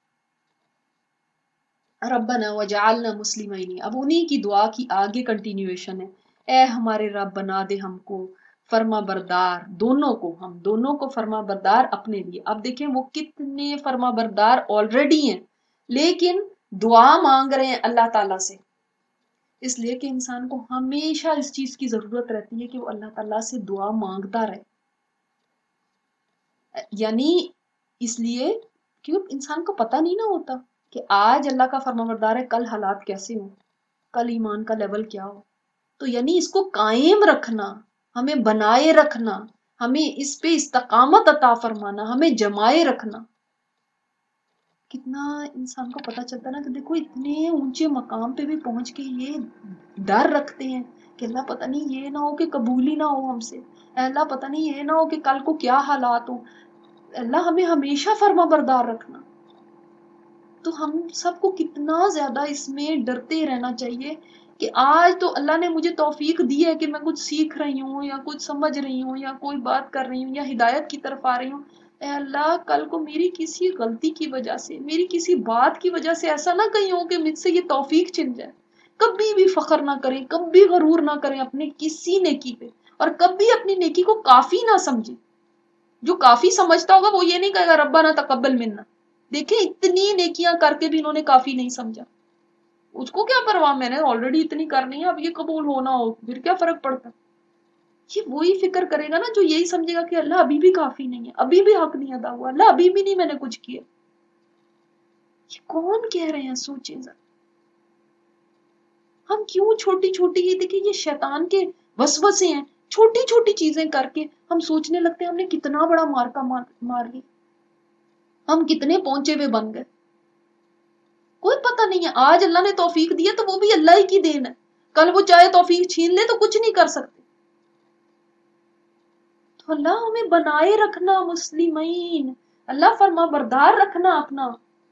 ربنا وجعلنا مسلمین، اب انہی کی دعا کی آگے کنٹینیویشن ہے، اے ہمارے رب بنا دے ہم کو فرما بردار، دونوں کو، ہم دونوں کو فرما بردار اپنے لیے۔ اب دیکھیں وہ کتنے فرما بردار آلریڈی ہیں، لیکن دعا مانگ رہے ہیں اللہ تعالیٰ سے، اس لیے کہ انسان کو ہمیشہ اس چیز کی ضرورت رہتی ہے کہ وہ اللہ تعالیٰ سے دعا مانگتا رہے، یعنی اس لیے کیونکہ انسان کو پتہ نہیں نہ ہوتا کہ آج اللہ کا فرما بردار ہے، کل حالات کیسے ہوں، کل ایمان کا لیول کیا ہو، تو یعنی اس کو قائم رکھنا، ہمیں بنائے رکھنا، ہمیں اس پہ استقامت عطا فرمانا، ہمیں جمائے رکھنا۔ کتنا انسان کو پتہ چلتا نا کہ دیکھو اتنے اونچے مقام پہ بھی پہنچ کے یہ ڈر رکھتے ہیں کہ اللہ پتہ نہیں یہ نہ ہو کہ قبول ہی نہ ہو ہم سے، اے اللہ پتہ نہیں یہ نہ ہو کہ کل کو کیا حالات ہوں۔ اللہ ہمیں ہمیشہ فرما بردار رکھنا، تو ہم سب کو کتنا زیادہ اس میں ڈرتے رہنا چاہیے کہ آج تو اللہ نے مجھے توفیق دی ہے کہ میں کچھ سیکھ رہی ہوں یا کچھ سمجھ رہی ہوں یا کوئی بات کر رہی ہوں یا ہدایت کی طرف آ رہی ہوں، اے اللہ کل کو میری کسی غلطی کی وجہ سے، میری کسی بات کی وجہ سے ایسا نہ کہیں ہو کہ مجھ سے یہ توفیق چھن جائے۔ کبھی بھی فخر نہ کریں، کبھی غرور نہ کریں اپنے کسی نیکی پہ، اور کبھی اپنی نیکی کو کافی نہ سمجھیں۔ جو کافی سمجھتا ہوگا وہ یہ نہیں کہے گا ربنا تقبل منا، دیکھیں اتنی نیکیاں کر کے بھی انہوں نے کافی نہیں سمجھا، اس کو کیا پرواہ، میں نے آلریڈی اتنی کرنی ہے، اب یہ قبول ہونا ہو پھر کیا فرق پڑتا۔ یہ وہی فکر کرے گا نا جو یہی سمجھے گا کہ اللہ ابھی بھی کافی نہیں ہے، ابھی بھی حق نہیں ادا ہوا، اللہ ابھی بھی نہیں میں نے کچھ کیا۔ یہ کون کہہ رہے ہیں، سوچیں ذرا، ہم کیوں چھوٹی چھوٹی، یہ دیکھیں یہ شیطان کے وسوسے ہیں، چھوٹی چھوٹی چیزیں کر کے ہم سوچنے لگتے ہیں ہم نے کتنا بڑا مارکا مار لیا، ہم کتنے پہنچے ہوئے بن گئے۔ کوئی پتہ نہیں ہے، آج اللہ نے توفیق دی ہے تو وہ بھی اللہ ہی کی دین ہے، کل وہ چاہے توفیق چھین لے تو کچھ نہیں کر سکتے۔ تو اللہ ہمیں بنائے رکھنا مسلمین، اللہ فرما بردار رکھنا اپنا،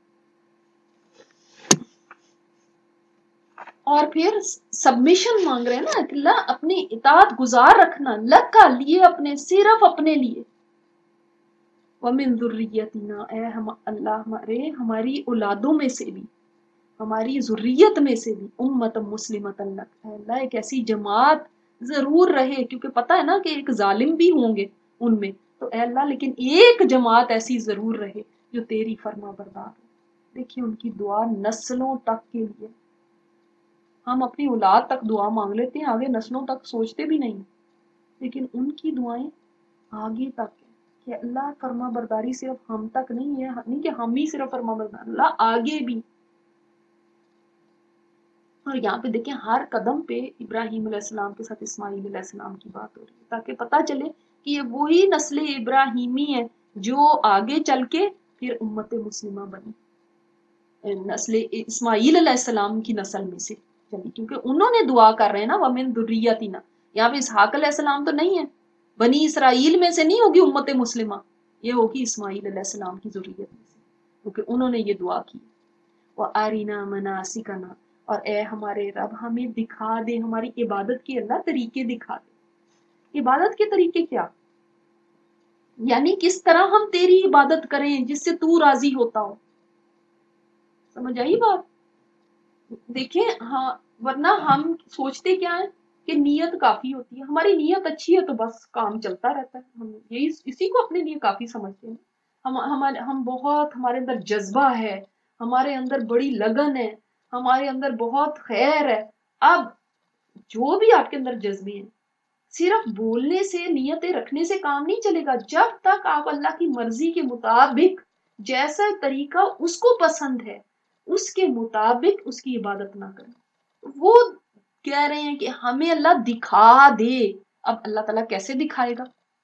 اور پھر سبمیشن مانگ رہے ہیں نا کہ اللہ اپنی اطاعت گزار رکھنا، اللہ کا لیے، اپنے صرف اپنے لیے۔ وَمِن ذُرِّيَّتِنَا، اے اللہ ہماری اولادوں میں سے بھی، ہماری ذریت میں سے بھی امت مسلمت لک، اے اللہ ایک ایسی جماعت ضرور رہے، کیونکہ پتہ ہے نا کہ ایک ظالم بھی ہوں گے ان میں، تو اے اللہ لیکن ایک جماعت ایسی ضرور رہے جو تیری فرما بردار ہو۔ دیکھیے ان کی دعا نسلوں تک کے لیے، ہم اپنی اولاد تک دعا مانگ لیتے ہیں، آگے نسلوں تک سوچتے بھی نہیں، لیکن ان کی دعائیں آگے تک ہے کہ اللہ فرما برداری صرف ہم تک نہیں ہے، نہیں کہ ہم ہی صرف فرما بردار، اللہ آگے بھی۔ اور یہاں پہ دیکھیں ہر قدم پہ ابراہیم علیہ السلام کے ساتھ اسماعیل علیہ السلام کی بات ہو رہی ہے، تاکہ پتہ چلے کہ یہ وہی نسل ابراہیمی ہے جو آگے چل کے پھر امت مسلمہ بنی، نسل اسماعیل علیہ السلام کی نسل میں سے چلی، کیونکہ انہوں نے دعا کر رہے ہیں نا وَمِن ذُرِّيَّتِنَا، یہاں پہ اسحاق علیہ السلام تو نہیں ہے، بنی اسرائیل میں سے نہیں ہوگی امت مسلمہ، یہ ہوگی اسماعیل علیہ السلام کی ذریت میں سے، کیونکہ انہوں نے یہ دعا کی۔ وَأَرِنَا مَنَاسِكَنَا، اور اے ہمارے رب ہمیں دکھا دے ہماری عبادت کے اللہ طریقے دکھا دے۔ عبادت کے طریقے کیا؟ یعنی کس طرح ہم تیری عبادت کریں جس سے تو راضی ہوتا ہو، سمجھ آئی بات؟ دیکھیں ہاں، ورنہ ہم سوچتے کیا ہے کہ نیت کافی ہوتی ہے، ہماری نیت اچھی ہے تو بس کام چلتا رہتا ہے، ہم یہی اسی کو اپنے لیے کافی سمجھتے ہیں۔ ہم بہت، ہمارے اندر جذبہ ہے، ہمارے اندر بڑی لگن ہے، ہمارے اندر بہت خیر ہے۔ اب جو بھی آپ کے اندر جذبے ہیں، صرف بولنے سے، نیتیں رکھنے سے کام نہیں چلے گا، جب تک آپ اللہ کی مرضی کے مطابق جیسا طریقہ اس کو پسند ہے اس کے مطابق اس کی عبادت نہ کریں۔ وہ کہہ رہے ہیں کہ ہمیں اللہ دکھا دے، اب اللہ تعالیٰ کیسے دکھائے گا؟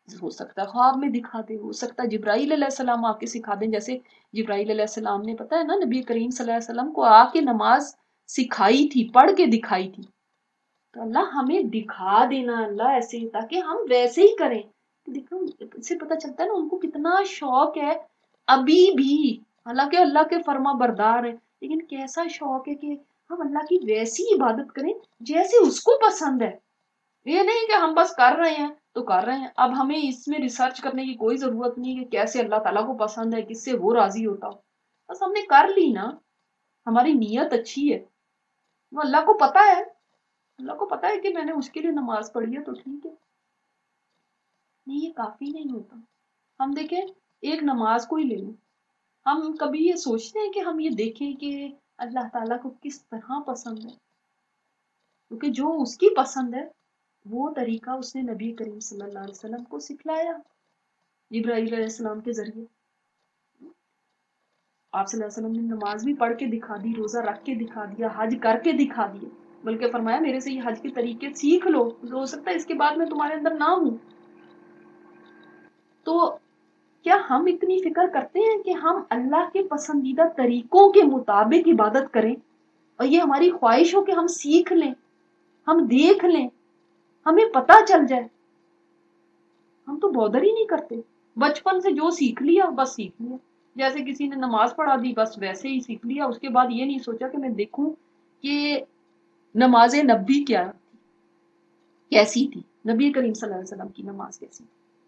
ہو سکتا ہے خواب میں دکھا دے، ہو سکتا ہے جبرائیل علیہ السلام آ کے سکھا دیں، جیسے جبرائیل علیہ السلام نے پتہ ہے نا نبی کریم صلی اللہ علیہ وسلم کو آ کے نماز سکھائی تھی، پڑھ کے دکھائی تھی. تو اللہ ہمیں دکھا دینا اللہ ایسے تاکہ ہم ویسے ہی کریں. دیکھو اس سے پتہ چلتا ہے نا ان کو کتنا شوق ہے ابھی بھی، حالانکہ اللہ کے فرما بردار ہے، لیکن کیسا شوق ہے کہ ہم اللہ کی ویسی عبادت کریں جیسے اس کو پسند ہے. یہ نہیں کہ ہم بس کر رہے ہیں تو کر رہے ہیں، اب ہمیں اس میں ریسرچ کرنے کی کوئی ضرورت نہیں کہ کیسے اللہ تعالیٰ کو پسند ہے، کس سے وہ راضی ہوتا ہو. بس ہم نے کر لی نا، ہماری نیت اچھی ہے، وہ اللہ کو پتا ہے، اللہ کو پتا ہے کہ میں نے اس کے لیے نماز پڑھی ہے تو ٹھیک ہے. نہیں یہ کافی نہیں ہوتا. ہم دیکھیں ایک نماز کو ہی لے لیں، ہم کبھی یہ سوچتے ہیں کہ ہم یہ دیکھیں کہ اللہ تعالیٰ کو کس طرح پسند ہے، کیونکہ جو اس کی پسند ہے وہ طریقہ اس نے نبی کریم صلی اللہ علیہ وسلم کو سکھلایا جبرائیل علیہ السلام کے ذریعے. آپ صلی اللہ علیہ وسلم نے نماز بھی پڑھ کے دکھا دی، روزہ رکھ کے دکھا دیا، حج کر کے دکھا دیا، بلکہ فرمایا میرے سے یہ حج کے طریقے سیکھ لو، ہو سکتا ہے اس کے بعد میں تمہارے اندر نہ ہوں. تو کیا ہم اتنی فکر کرتے ہیں کہ ہم اللہ کے پسندیدہ طریقوں کے مطابق عبادت کریں اور یہ ہماری خواہش ہو کہ ہم سیکھ لیں، ہم دیکھ لیں، ہمیں پتہ چل جائے؟ ہم تو بودر ہی نہیں کرتے، بچپن سے جو سیکھ لیا بس سیکھ لیا. جیسے کسی نے نماز پڑھا دی بس ویسے ہی سیکھ لیا، اس کے بعد یہ نہیں سوچا کہ میں دیکھوں کہ نماز نبی کیسی تھی، نبی کریم صلی اللہ علیہ وسلم کی نماز کیسی تھی.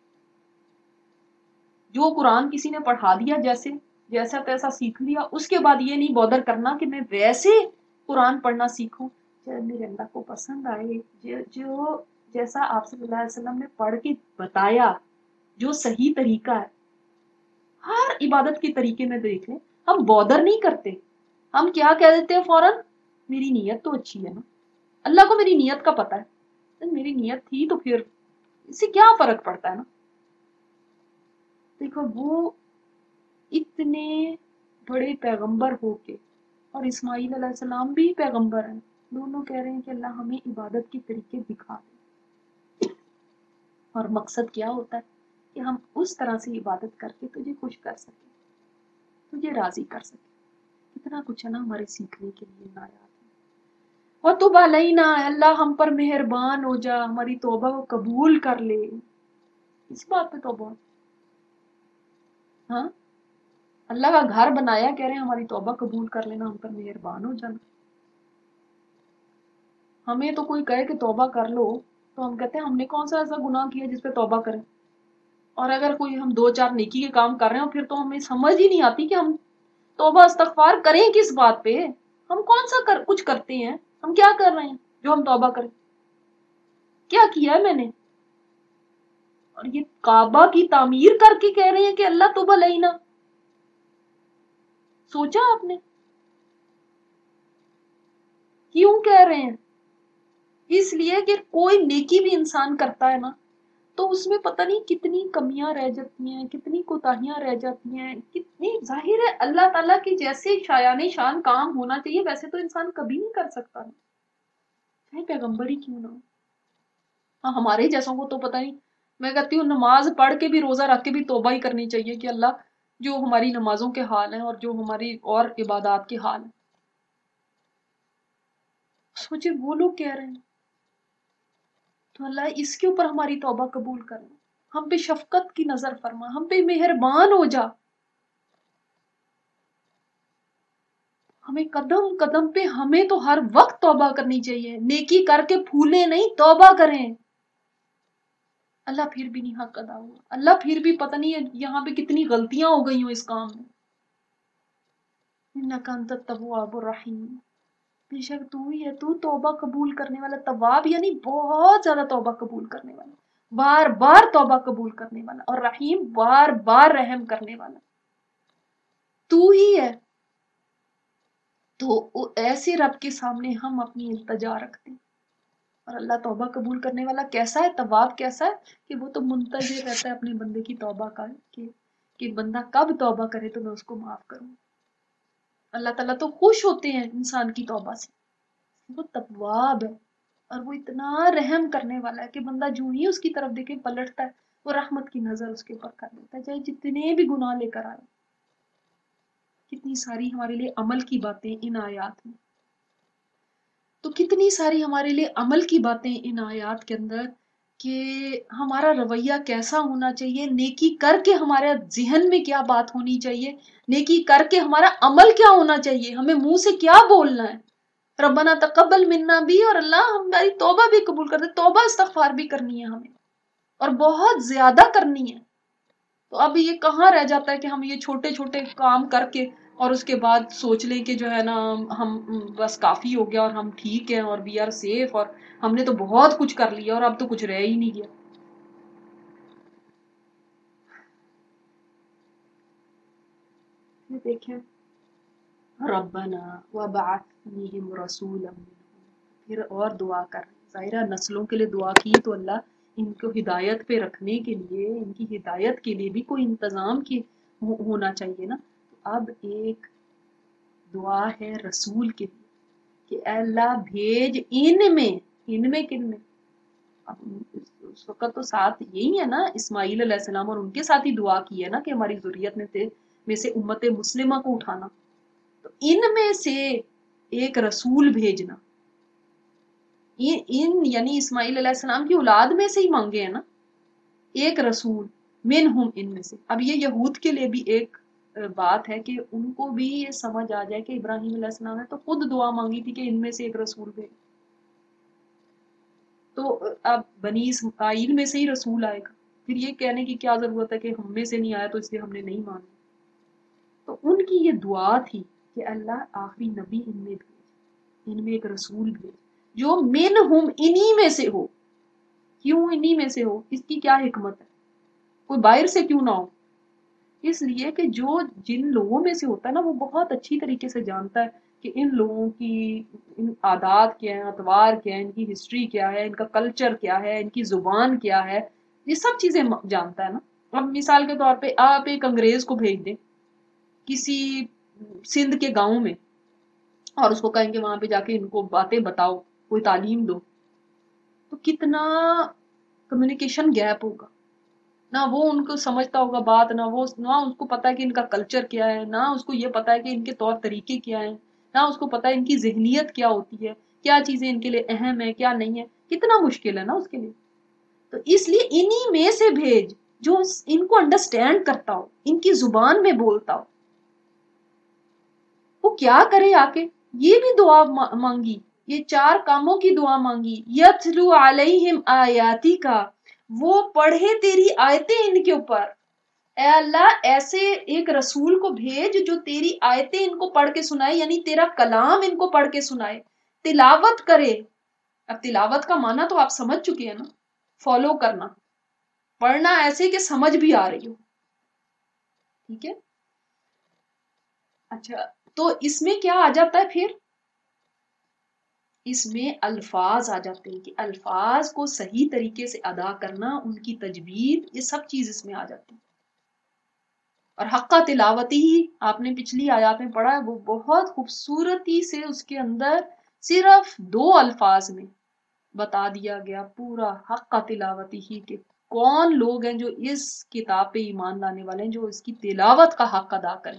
جو قرآن کسی نے پڑھا دیا جیسا تیسا سیکھ لیا، اس کے بعد یہ نہیں بودر کرنا کہ میں ویسے قرآن پڑھنا سیکھوں میرے اللہ کو پسند آئے، جو جیسا آپ صلی اللہ علیہ وسلم نے پڑھ کے بتایا جو صحیح طریقہ ہے. ہر عبادت کے طریقے میں دیکھ لیں، ہم بودر نہیں کرتے. ہم کیا کہہ دیتے ہیں فوراً؟ میری نیت تو اچھی ہے نا، اللہ کو میری نیت کا پتہ ہے، میری نیت تھی تو پھر اس سے کیا فرق پڑتا ہے نا. دیکھو وہ اتنے بڑے پیغمبر ہو کے، اور اسماعیل علیہ السلام بھی پیغمبر ہیں، دونوں کہہ رہے ہیں کہ اللہ ہمیں عبادت کے طریقے دکھا دے. اور مقصد کیا ہوتا ہے کہ ہم اس طرح سے عبادت کر کے تجھے خوش کر سکیں، تجھے راضی کر سکیں. کتنا کچھ ہے نا ہمارے سیکھنے کے لیے آیات. وَتُبْ عَلَيْنَا، اللہ ہم پر مہربان ہو جا، ہماری توبہ کو قبول کر لے. اس بات پہ توبہ، ہاں اللہ کا گھر بنایا، کہہ رہے ہیں ہماری توبہ قبول کر لینا، ہم پر مہربان ہو جانا. ہمیں تو کوئی کہے کہ توبہ کر لو تو ہم کہتے ہیں ہم نے کون سا ایسا گناہ کیا جس پہ توبہ کریں. اور اگر کوئی ہم 2-4 نیکی کے کام کر رہے ہیں پھر تو ہمیں سمجھ ہی نہیں آتی کہ ہم توبہ استغفار کریں کس بات پہ. ہم کون سا کچھ کرتے ہیں، ہم کیا کر رہے ہیں جو ہم توبہ کریں؟ کیا کیا ہے میں نے؟ اور یہ کعبہ کی تعمیر کر کے کہہ رہے ہیں کہ اللہ توبہ لینا. سوچا آپ نے کیوں کہہ رہے ہیں؟ اس لیے کہ کوئی نیکی بھی انسان کرتا ہے نا تو اس میں پتہ نہیں کتنی کمیاں رہ جاتی ہیں، کتنی کوتاہیاں رہ جاتی ہیں، کتنی ظاہر ہے اللہ تعالیٰ کی جیسے شایان شان کام ہونا چاہیے ویسے تو انسان کبھی نہیں کر سکتا، چاہے پیغمبر ہی کیوں نہ ہو. ہاں ہمارے جیسوں کو تو پتہ نہیں، میں کہتی ہوں نماز پڑھ کے بھی روزہ رکھ کے بھی توبہ ہی کرنی چاہیے کہ اللہ جو ہماری نمازوں کے حال ہیں اور جو ہماری اور عبادات کے حال ہیں. سوچے وہ لوگ کہہ رہے ہیں تو اللہ اس کے اوپر ہماری توبہ قبول کرنا، ہم پہ شفقت کی نظر فرما، ہم پہ مہربان ہو جا. ہمیں قدم قدم پہ ہمیں تو ہر وقت توبہ کرنی چاہیے، نیکی کر کے پھولے نہیں، توبہ کریں. اللہ پھر بھی نہیں حق ادا ہوا، اللہ پھر بھی پتہ نہیں یہاں پہ کتنی غلطیاں ہو گئی ہوں اس کام میں. انک انت التواب الرحیم، بے شک تو ہی ہے، تو توبہ قبول کرنے والا. تواب یعنی بہت زیادہ توبہ قبول کرنے والا، بار بار توبہ قبول کرنے والا، اور رحیم بار بار رحم کرنے والا تو ہی ہے. تو ایسے رب کے سامنے ہم اپنی التجا رکھتے ہیں. اور اللہ توبہ قبول کرنے والا کیسا ہے، تواب کیسا ہے کہ وہ تو منتظر رہتا ہے اپنے بندے کی توبہ کا کہ بندہ کب توبہ کرے تو میں اس کو معاف کروں. اللہ تعالیٰ تو خوش ہوتے ہیں انسان کی توبہ سے، وہ تواب ہے اور وہ اتنا رحم کرنے والا ہے کہ بندہ جو ہی اس کی طرف دیکھے پلٹتا ہے وہ رحمت کی نظر اس کے اوپر کر دیتا ہے، چاہے جتنے بھی گناہ لے کر آئے۔ کتنی ساری ہمارے لیے عمل کی باتیں ان آیات میں، تو کتنی ساری ہمارے لیے عمل کی باتیں ان آیات کے اندر کہ ہمارا رویہ کیسا ہونا چاہیے، نیکی کر کے ہمارے ذہن میں کیا بات ہونی چاہیے، نیکی کر کے ہمارا عمل کیا ہونا چاہیے، ہمیں منہ سے کیا بولنا ہے۔ ربنا تقبل منا بھی، اور اللہ ہماری توبہ بھی قبول کر دے، توبہ استغفار بھی کرنی ہے ہمیں، اور بہت زیادہ کرنی ہے۔ تو اب یہ کہاں رہ جاتا ہے کہ ہم یہ چھوٹے چھوٹے کام کر کے اور اس کے بعد سوچ لیں کہ جو ہے نا ہم بس کافی ہو گیا اور ہم ٹھیک ہیں اور وی آر سیف، اور ہم نے تو بہت کچھ کر لیا اور اب تو کچھ رہ ہی نہیں گیا۔ دیکھیں ربنا وبعث فیہم رسولا منہم، پھر اور دعا کر، ظاہرہ نسلوں کے لیے دعا کی تو اللہ ان کو ہدایت پہ رکھنے کے لیے، ان کی ہدایت کے لیے بھی کوئی انتظام کی ہونا چاہیے نا۔ اب ایک دعا ہے رسول کے لیے کہ اے اللہ بھیج ان میں کن میں، اب اس وقت تو ساتھ یہی ہے نا اسماعیل علیہ السلام، اور ان کے ساتھ ہی دعا کی ہے نا کہ ہماری ذریت میں سے امت مسلمہ کو اٹھانا، تو ان میں سے ایک رسول بھیجنا، یعنی اسماعیل علیہ السلام کی اولاد میں سے ہی مانگے ہیں نا ایک رسول، منہم ان میں سے۔ اب یہ یہود کے لیے بھی ایک بات ہے کہ ان کو بھی یہ سمجھ آ جائے کہ ابراہیم علیہ السلام نے تو خود دعا مانگی تھی کہ ان میں سے ایک رسول بھیج، تو اب بنی اسماعیل میں سے ہی رسول آئے گا، پھر یہ کہنے کی کیا ضرورت ہے کہ ہم میں سے نہیں آیا تو اس لیے ہم نے نہیں مانا۔ تو ان کی یہ دعا تھی کہ اللہ آخری نبی ان میں بھیج، ان میں ایک رسول بھیج جو منہم انہی میں سے ہو۔ کیوں انہی میں سے ہو؟ اس کی کیا حکمت ہے؟ کوئی باہر سے کیوں نہ ہو؟ اس لیے کہ جو جن لوگوں میں سے ہوتا ہے نا وہ بہت اچھی طریقے سے جانتا ہے کہ ان لوگوں کی ان عادات کیا ہیں، اطوار کیا ہیں، ان کی ہسٹری کیا ہے، ان کا کلچر کیا ہے، ان کی زبان کیا ہے، یہ سب چیزیں جانتا ہے نا۔ اب مثال کے طور پہ آپ ایک انگریز کو بھیج دیں کسی سندھ کے گاؤں میں اور اس کو کہیں گے وہاں پہ جا کے ان کو باتیں بتاؤ، کوئی تعلیم دو، تو کتنا کمیونیکیشن گیپ ہوگا، نہ وہ ان کو سمجھتا ہوگا بات، نہ اس کو پتا ہے کہ ان کا کلچر کیا ہے، نہ اس کو یہ پتا ہے کہ ان کے طور طریقے کیا ہیں، نہ اس کو پتا ہے ان کی ذہنیت کیا ہوتی ہے، کیا چیزیں ان کے لیے اہم ہے کیا نہیں ہے، کتنا مشکل ہے نا اس کے لیے۔ تو اس لیے انہی میں سے بھیج جو ان کو انڈرسٹینڈ کرتا ہو، ان کی زبان میں بولتا ہو۔ وہ کیا کرے آ کے؟ یہ بھی دعا مانگی، یہ 4 کاموں کی دعا مانگی، یتلو علیہم آیاتی کا، وہ پڑھے تیری آیتیں ان کے اوپر۔ اے اللہ ایسے ایک رسول کو بھیج جو تیری آیتیں ان کو پڑھ کے سنائے، یعنی تیرا کلام ان کو پڑھ کے سنائے، تلاوت کرے۔ اب تلاوت کا معنی تو آپ سمجھ چکے ہیں نا، فالو کرنا، پڑھنا ایسے کہ سمجھ بھی آ رہی ہو، ٹھیک ہے۔ اچھا تو اس میں کیا آ جاتا ہے پھر؟ اس میں الفاظ آ جاتے ہیں کہ الفاظ کو صحیح طریقے سے ادا کرنا، ان کی تجوید، یہ سب چیز اس میں آ جاتی ہے۔ اور حقہ تلاوتی ہی آپ نے پچھلی آیات میں پڑھا ہے، وہ بہت خوبصورتی سے اس کے اندر صرف 2 الفاظ میں بتا دیا گیا پورا حقہ تلاوتی ہی کہ کون لوگ ہیں جو اس کتاب پہ ایمان لانے والے ہیں، جو اس کی تلاوت کا حق ادا کریں۔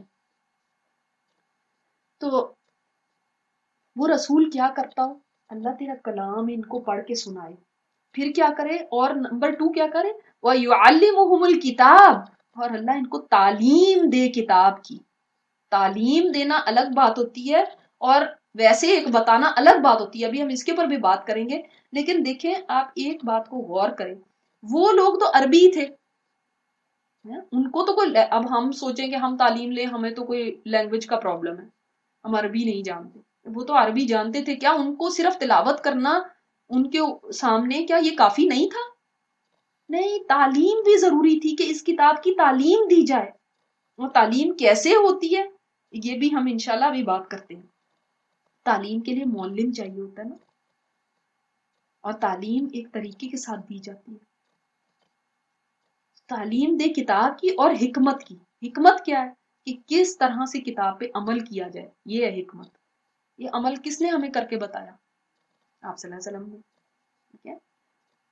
تو وہ رسول کیا کرتا ہو؟ اللہ تیرا کلام ان کو پڑھ کے سنائے، پھر کیا کرے؟ اور نمبر 2 کیا کرے؟ وَيُعَلِّمُهُمُ الْكِتَابَ، اور اللہ ان کو تعلیم دے کتاب کی۔ تعلیم دینا الگ بات ہوتی ہے اور ویسے ایک بتانا الگ بات ہوتی ہے، ابھی ہم اس کے اوپر بھی بات کریں گے۔ لیکن دیکھیں آپ ایک بات کو غور کریں، وہ لوگ تو عربی تھے، ان کو تو کوئی، اب ہم سوچیں کہ ہم تعلیم لیں، ہمیں تو کوئی لینگویج کا پرابلم ہے، ہم عربی نہیں جانتے، وہ تو عربی جانتے تھے، کیا ان کو صرف تلاوت کرنا ان کے سامنے کیا یہ کافی نہیں تھا؟ نہیں، تعلیم بھی ضروری تھی کہ اس کتاب کی تعلیم دی جائے۔ وہ تعلیم کیسے ہوتی ہے یہ بھی ہم انشاءاللہ بھی بات کرتے ہیں۔ تعلیم کے لیے معلم چاہیے ہوتا ہے نا، اور تعلیم ایک طریقے کے ساتھ دی جاتی ہے۔ تعلیم دے کتاب کی اور حکمت کی۔ حکمت کیا ہے؟ کہ کس طرح سے کتاب پہ عمل کیا جائے، یہ ہے حکمت۔ یہ عمل کس نے ہمیں کر کے بتایا؟ آپ صلی اللہ علیہ وسلم نے، ٹھیک ہے۔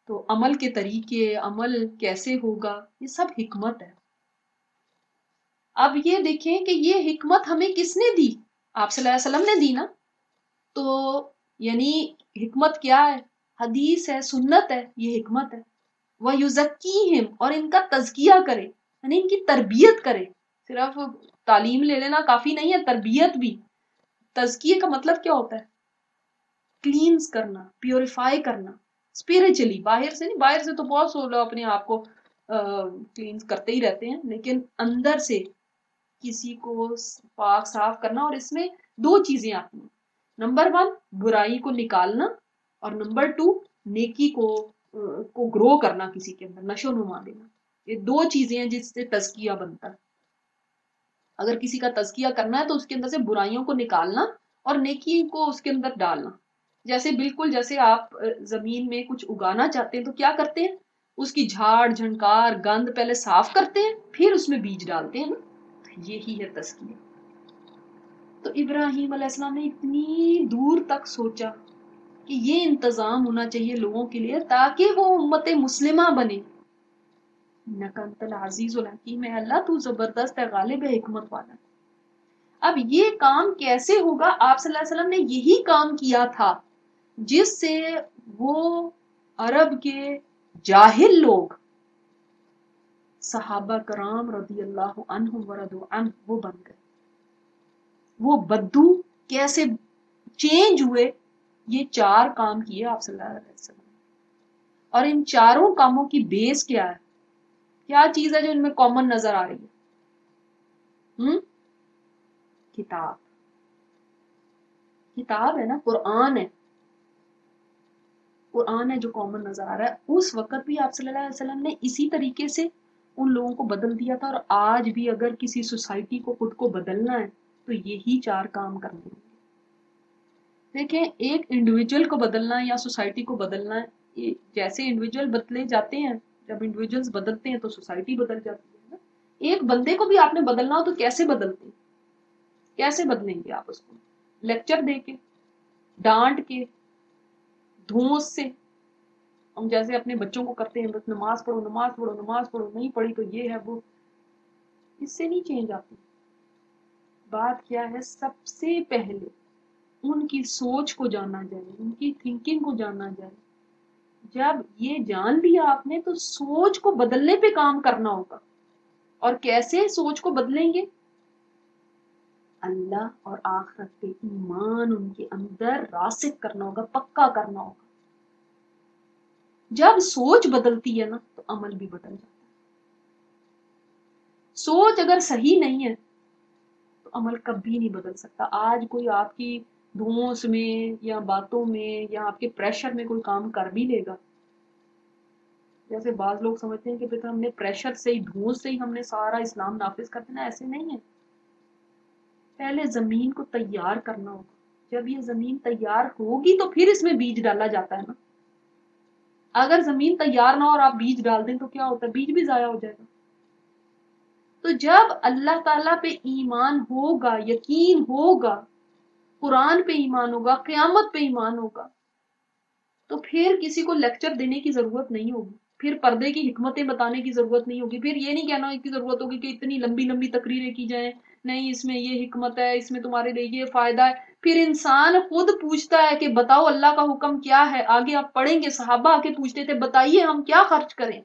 تو عمل کے طریقے، عمل کیسے ہوگا، یہ سب حکمت ہے۔ اب یہ دیکھیں کہ یہ حکمت ہمیں کس نے دی؟ آپ صلی اللہ علیہ وسلم نے دی نا۔ تو یعنی حکمت کیا ہے؟ حدیث ہے، سنت ہے، یہ حکمت ہے۔ وَيُزَكِّيهِمْ، اور ان کا تزکیہ کرے، یعنی ان کی تربیت کرے۔ صرف تعلیم لے لینا کافی نہیں ہے، تربیت بھی۔ تزکیے کا مطلب کیا ہوتا ہے؟ کلینز کرنا، پیوریفائی کرنا، اسپرچلی، باہر سے نہیں۔ باہر سے تو بہت سے لوگ اپنے آپ کو کلینز کرتے ہی رہتے ہیں، لیکن اندر سے کسی کو پاک صاف کرنا، اور اس میں دو چیزیں آتی ہیں۔ نمبر 1 برائی کو نکالنا، اور نمبر 2 نیکی کو گرو کرنا، کسی کے اندر نشو نما دینا۔ یہ دو چیزیں ہیں جس سے تزکیہ بنتا ہے۔ اگر کسی کا تزکیہ کرنا ہے تو اس کے اندر سے برائیوں کو نکالنا اور نیکی کو اس کے اندر ڈالنا۔ جیسے بالکل جیسے آپ زمین میں کچھ اگانا چاہتے ہیں تو کیا کرتے ہیں؟ اس کی جھاڑ جھنکار گند پہلے صاف کرتے ہیں، پھر اس میں بیج ڈالتے ہیں نا۔ یہی ہے تزکیہ۔ تو ابراہیم علیہ السلام نے اتنی دور تک سوچا کہ یہ انتظام ہونا چاہیے لوگوں کے لیے تاکہ وہ امت مسلمہ بنے۔ انک انت العزیز الحکیم، ہے اللہ تو زبردست ہے، غالب ہے، حکمت والا۔ اب یہ کام کیسے ہوگا؟ آپ صلی اللہ علیہ وسلم نے یہی کام کیا تھا جس سے وہ عرب کے جاہل لوگ، صحابہ کرام رضی اللہ عنہم ورضوا عنہ، وہ بن گئے۔ وہ بدو کیسے چینج ہوئے؟ یہ 4 کام کیے آپ صلی اللہ علیہ وسلم۔ اور ان چاروں کاموں کی بیس کیا ہے؟ کیا چیز ہے جو ان میں کامن نظر آ رہی ہے؟ کتاب۔ کتاب ہے نا، قرآن ہے۔ قرآن ہے جو کامن نظر آ رہا ہے۔ اس وقت بھی آپ صلی اللہ علیہ وسلم نے اسی طریقے سے ان لوگوں کو بدل دیا تھا، اور آج بھی اگر کسی سوسائٹی کو خود کو بدلنا ہے تو یہی 4 کام کرنے ہیں۔ دیکھیں، ایک انڈیویجول کو بدلنا ہے یا سوسائٹی کو بدلنا ہے، جیسے انڈیویجول بدلے جاتے ہیں، جب انڈیویجولز بدلتے ہیں تو سوسائٹی بدل جاتی ہے نا۔ ایک بندے کو بھی آپ نے بدلنا ہو تو کیسے بدلتے ہیں؟ کیسے بدلیں گے آپ اس کو؟ لیکچر دے کے، ڈانٹ کے، دھوس سے۔ ہم جیسے اپنے بچوں کو کرتے ہیں، بس نماز پڑھو نماز پڑھو نماز پڑھو، نہیں پڑھی تو یہ ہے وہ، اس سے نہیں چینج آتی۔ بات کیا ہے؟ سب سے پہلے ان کی سوچ کو جانا جائے، ان کی تھنکنگ کو جانا جائے۔ جب یہ جان لیا آپ نے تو سوچ کو بدلنے پہ کام کرنا ہوگا۔ اور کیسے سوچ کو بدلیں گے؟ اللہ اور آخرت پہ ایمان ان کے اندر راسخ کرنا ہوگا، پکا کرنا ہوگا۔ جب سوچ بدلتی ہے نا تو عمل بھی بدل جاتا ہے۔ سوچ اگر صحیح نہیں ہے تو عمل کبھی نہیں بدل سکتا۔ آج کوئی آپ کی دھوس میں یا باتوں میں یا آپ کے پریشر میں کوئی کام کر بھی لے گا، جیسے بعض لوگ سمجھتے ہیں کہ پھر ہم نے پریشر سے ہی، دھوس سے ہی ہم نے سارا اسلام نافذ کر دینا، ایسے نہیں ہے۔ پہلے زمین کو تیار کرنا ہوگا۔ جب یہ زمین تیار ہوگی تو پھر اس میں بیج ڈالا جاتا ہے نا۔ اگر زمین تیار نہ ہو اور آپ بیج ڈال دیں تو کیا ہوتا ہے؟ بیج بھی ضائع ہو جائے گا۔ تو جب اللہ تعالیٰ پہ ایمان ہوگا، یقین ہوگا، قرآن پہ ایمان ہوگا، قیامت پہ ایمان ہوگا، تو پھر کسی کو لیکچر دینے کی ضرورت نہیں ہوگی، پھر پردے کی حکمتیں بتانے کی ضرورت نہیں ہوگی، پھر یہ نہیں کہنا کی ضرورت ہوگی کہ اتنی لمبی لمبی تقریریں کی جائیں، نہیں اس میں یہ حکمت ہے، اس میں تمہارے لیے یہ فائدہ ہے۔ پھر انسان خود پوچھتا ہے کہ بتاؤ اللہ کا حکم کیا ہے؟ آگے آپ پڑھیں گے صحابہ آ کے پوچھتے تھے بتائیے ہم کیا خرچ کریں؟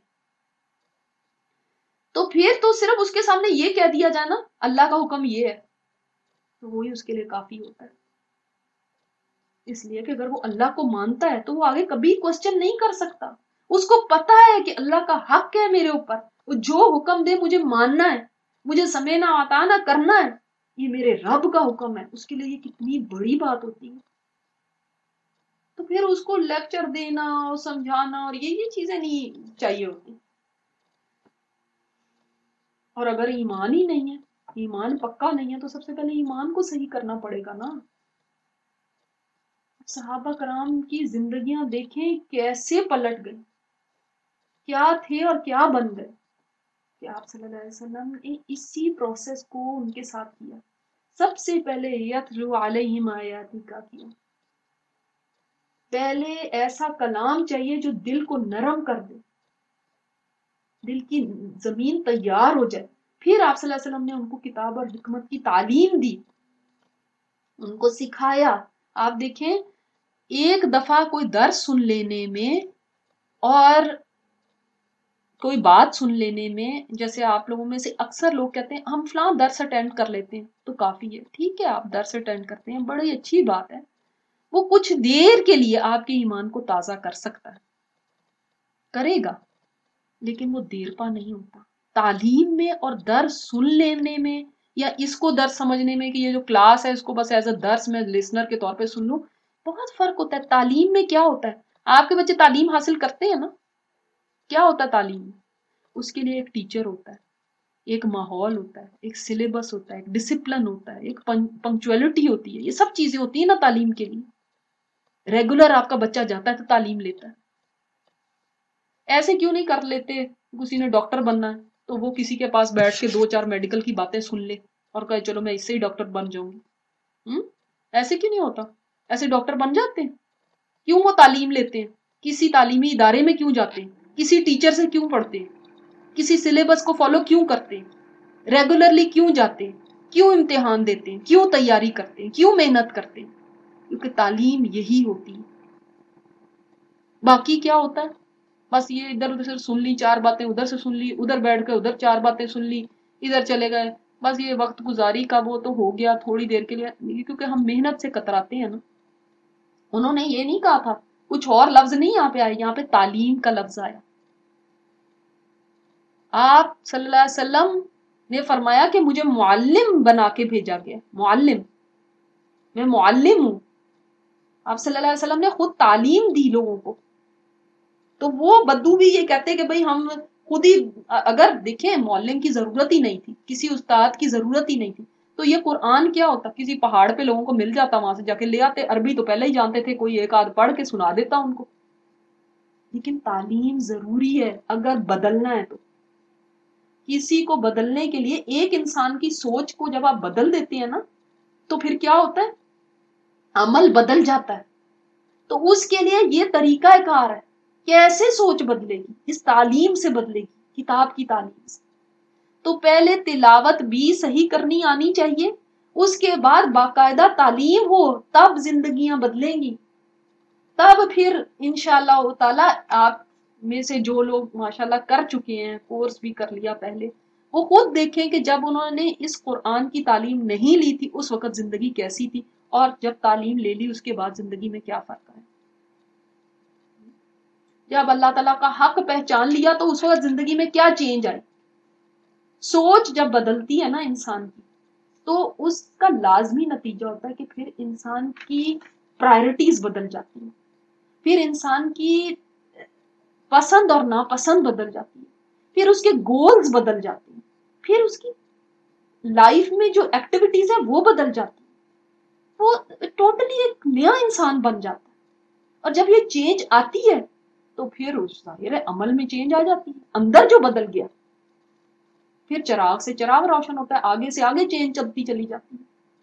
تو پھر تو صرف اس کے سامنے یہ کہہ دیا جائے نا اللہ کا حکم یہ ہے، تو وہی اس کے لیے کافی ہوتا ہے۔ اس لیے کہ اگر وہ اللہ کو مانتا ہے تو وہ آگے کبھی کوسچن نہیں کر سکتا۔ اس کو پتا ہے کہ اللہ کا حق ہے میرے اوپر، وہ جو حکم دے مجھے ماننا ہے، مجھے سمعنا اطعنا کرنا ہے، یہ میرے رب کا حکم ہے۔ اس کے لیے یہ کتنی بڑی بات ہوتی ہے۔ تو پھر اس کو لیکچر دینا اور سمجھانا اور یہ چیزیں نہیں چاہیے ہوتی۔ اور اگر ایمان ہی نہیں ہے، ایمان پکا نہیں ہے، تو سب سے پہلے ایمان کو صحیح کرنا پڑے گا نا۔ صحابہ کرام کی زندگیاں دیکھیں کیسے پلٹ گئی، کیا تھے اور کیا بن گئے، کہ آپ صلی اللہ علیہ وسلم نے اسی پروسیس کو ان کے ساتھ کیا۔ سب سے پہلے یتلو علیہم آیاتی کا کیا۔ پہلے ایسا کلام چاہیے جو دل کو نرم کر دے، دل کی زمین تیار ہو جائے. پھر آپ صلی اللہ علیہ وسلم نے ان کو کتاب اور حکمت کی تعلیم دی، ان کو سکھایا. آپ دیکھیں ایک دفعہ کوئی درس سن لینے میں اور کوئی بات سن لینے میں، جیسے آپ لوگوں میں سے اکثر لوگ کہتے ہیں ہم فلاں درس اٹینڈ کر لیتے ہیں تو کافی ہے. ٹھیک ہے، آپ درس اٹینڈ کرتے ہیں، بڑی اچھی بات ہے، وہ کچھ دیر کے لیے آپ کے ایمان کو تازہ کر سکتا ہے، کرے گا، لیکن وہ دیر پا نہیں ہوتا. تعلیم میں اور درس سن لینے میں یا اس کو درس سمجھنے میں کہ یہ جو کلاس ہے اس کو بس ایز اے درس میں لسنر کے طور پہ سن لوں، بہت فرق ہوتا ہے. تعلیم میں کیا ہوتا ہے، آپ کے بچے تعلیم حاصل کرتے ہیں نا، کیا ہوتا ہے تعلیم میں؟ اس کے لیے ایک ٹیچر ہوتا ہے، ایک ماحول ہوتا ہے، ایک سلیبس ہوتا ہے، ایک ڈسپلن ہوتا ہے، ایک پنکچویلٹی ہوتی ہے. یہ سب چیزیں ہوتی ہیں نا تعلیم کے لیے. ریگولر آپ کا بچہ جاتا ہے تو تعلیم لیتا ہے. ایسے کیوں نہیں کر لیتے، کسی نے ڈاکٹر بننا ہے تو وہ کسی کے پاس بیٹھ کے 2-4 میڈیکل کی باتیں سن لے اور کہے چلو میں اس سے ہی ڈاکٹر بن جاؤں گی. ایسے کیوں نہیں ہوتا؟ ایسے ڈاکٹر بن جاتے ہیں. کیوں وہ تعلیم لیتے ہیں؟ کسی تعلیمی ادارے میں کیوں جاتے ہیں؟ کسی ٹیچر سے کیوں پڑھتے ہیں؟ کسی سلیبس کو فالو کیوں کرتے ہیں؟ ریگولرلی کیوں جاتے ہیں؟ کیوں امتحان دیتے ہیں؟ کیوں تیاری کرتے ہیں؟ کیوں محنت کرتے ہیں؟ کیونکہ تعلیم یہی ہوتی ہے. باقی کیا ہوتا ہے؟ بس یہ ادھر ادھر سے سن لی 4 باتیں، ادھر سے سن لی، ادھر بیٹھ کے ادھر 4 باتیں سن لی، ادھر چلے گئے، بس یہ وقت گزاری کا وہ تو ہو گیا تھوڑی دیر کے لیے. کیونکہ ہم محنت سے کتراتے ہیں نا. انہوں نے یہ نہیں کہا تھا، کچھ اور لفظ نہیں یہاں پہ آئے، یہاں پہ تعلیم کا لفظ آیا. آپ صلی اللہ علیہ وسلم نے فرمایا کہ مجھے معلم بنا کے بھیجا گیا. معلم، میں معلم ہوں. آپ صلی اللہ علیہ وسلم نے خود تعلیم دی لوگوں کو. تو وہ بدو بھی یہ کہتے کہ بھئی ہم خود ہی، اگر دیکھیں معلم کی ضرورت ہی نہیں تھی، کسی استاد کی ضرورت ہی نہیں تھی، تو یہ قرآن کیا ہوتا؟ کسی پہاڑ پہ لوگوں کو مل جاتا، وہاں سے جا کے لے آتے. عربی تو پہلے ہی جانتے تھے، کوئی ایک آدھ پڑھ کے سنا دیتا ان کو. لیکن تعلیم ضروری ہے اگر بدلنا ہے تو. کسی کو بدلنے کے لیے ایک انسان کی سوچ کو جب آپ بدل دیتے ہیں نا تو پھر کیا ہوتا ہے؟ عمل بدل جاتا ہے. تو اس کے لیے یہ طریقہ کار ہے، کیسے سوچ بدلے گی؟ اس تعلیم سے بدلے گی، کتاب کی تعلیم سے. تو پہلے تلاوت بھی صحیح کرنی آنی چاہیے، اس کے بعد باقاعدہ تعلیم ہو، تب زندگیاں بدلیں گی. تب پھر انشاءاللہ تعالی آپ میں سے جو لوگ ماشاءاللہ کر چکے ہیں، کورس بھی کر لیا پہلے، وہ خود دیکھیں کہ جب انہوں نے اس قرآن کی تعلیم نہیں لی تھی اس وقت زندگی کیسی تھی، اور جب تعلیم لے لی اس کے بعد زندگی میں کیا فرق ہے. جب اللہ تعالیٰ کا حق پہچان لیا تو اس وقت زندگی میں کیا چینج آئی. سوچ جب بدلتی ہے نا انسان کی تو اس کا لازمی نتیجہ ہوتا ہے کہ پھر انسان کی پرائرٹیز بدل جاتی ہیں، پھر انسان کی پسند اور ناپسند بدل جاتی ہے، پھر اس کے گولز بدل جاتے ہیں، پھر اس کی لائف میں جو ایکٹیویٹیز ہیں وہ بدل جاتی ہیں. وہ ٹوٹلی ایک نیا انسان بن جاتا ہے. اور جب یہ چینج آتی ہے تو پھر اس ظاہر عمل میں چینج آ جاتی ہے. اندر جو بدل گیا پھر چراغ سے چراغ روشن ہوتا ہے، آگے سے آگے چینج چلتی چلی جاتی ہے.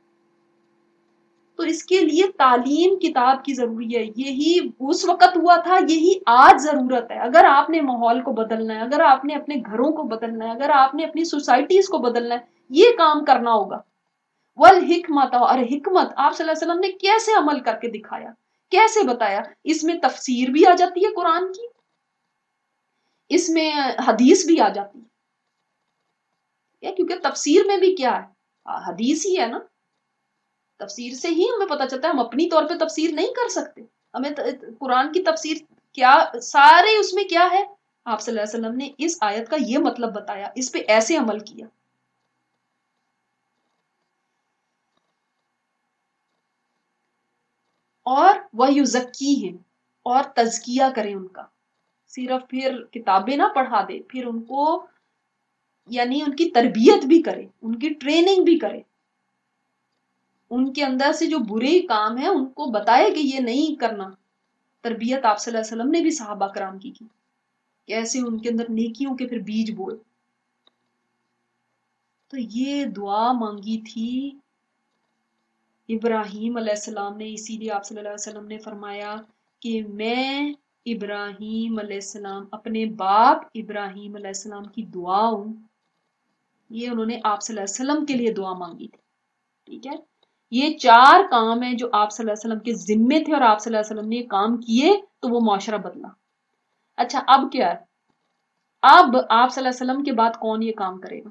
تو اس کے لیے تعلیم کتاب کی ضروری ہے. یہی اس وقت ہوا تھا، یہی آج ضرورت ہے. اگر آپ نے ماحول کو بدلنا ہے، اگر آپ نے اپنے گھروں کو بدلنا ہے، اگر آپ نے اپنی سوسائٹیز کو بدلنا ہے، یہ کام کرنا ہوگا. والحکمت، اور حکمت آپ صلی اللہ علیہ وسلم نے کیسے عمل کر کے دکھایا، کیسے بتایا. اس میں تفسیر بھی آ جاتی ہے قرآن کی، اس میں حدیث بھی آ جاتی ہے. کیونکہ تفسیر میں بھی کیا ہے؟ حدیث ہی ہے نا. تفسیر سے ہی ہمیں پتہ چلتا ہے. ہم اپنی طور پہ تفسیر نہیں کر سکتے. ہمیں قرآن کی تفسیر کیا سارے اس میں کیا ہے؟ آپ صلی اللہ علیہ وسلم نے اس آیت کا یہ مطلب بتایا، اس پہ ایسے عمل کیا. اور وَيُزَكِّيهِمْ، اور تزکیہ کریں ان کا. صرف پھر کتابیں نہ پڑھا دے، پھر ان کو یعنی ان کی تربیت بھی کرے، ان کی ٹریننگ بھی کرے. ان کے اندر سے جو برے کام ہیں ان کو بتائے کہ یہ نہیں کرنا. تربیت آپ صلی اللہ علیہ وسلم نے بھی صحابہ کرام کی کیسے ان کے اندر نیکیوں کے پھر بیج بوئے. تو یہ دعا مانگی تھی ابراہیم علیہ السلام نے. اسی لیے آپ صلی اللہ علیہ وسلم نے فرمایا کہ میں ابراہیم علیہ السلام اپنے باپ ابراہیم علیہ السلام کی دعا ہوں. یہ انہوں نے آپ صلی اللہ علیہ وسلم کے لیے دعا مانگی تھی. ٹھیک ہے، یہ 4 کام ہیں جو آپ صلی اللہ علیہ وسلم کے ذمے تھے اور آپ صلی اللہ علیہ وسلم نے یہ کام کیے تو وہ معاشرہ بدلا. اچھا اب کیا ہے؟ اب آپ صلی اللہ علیہ وسلم کے بعد کون یہ کام کرے گا؟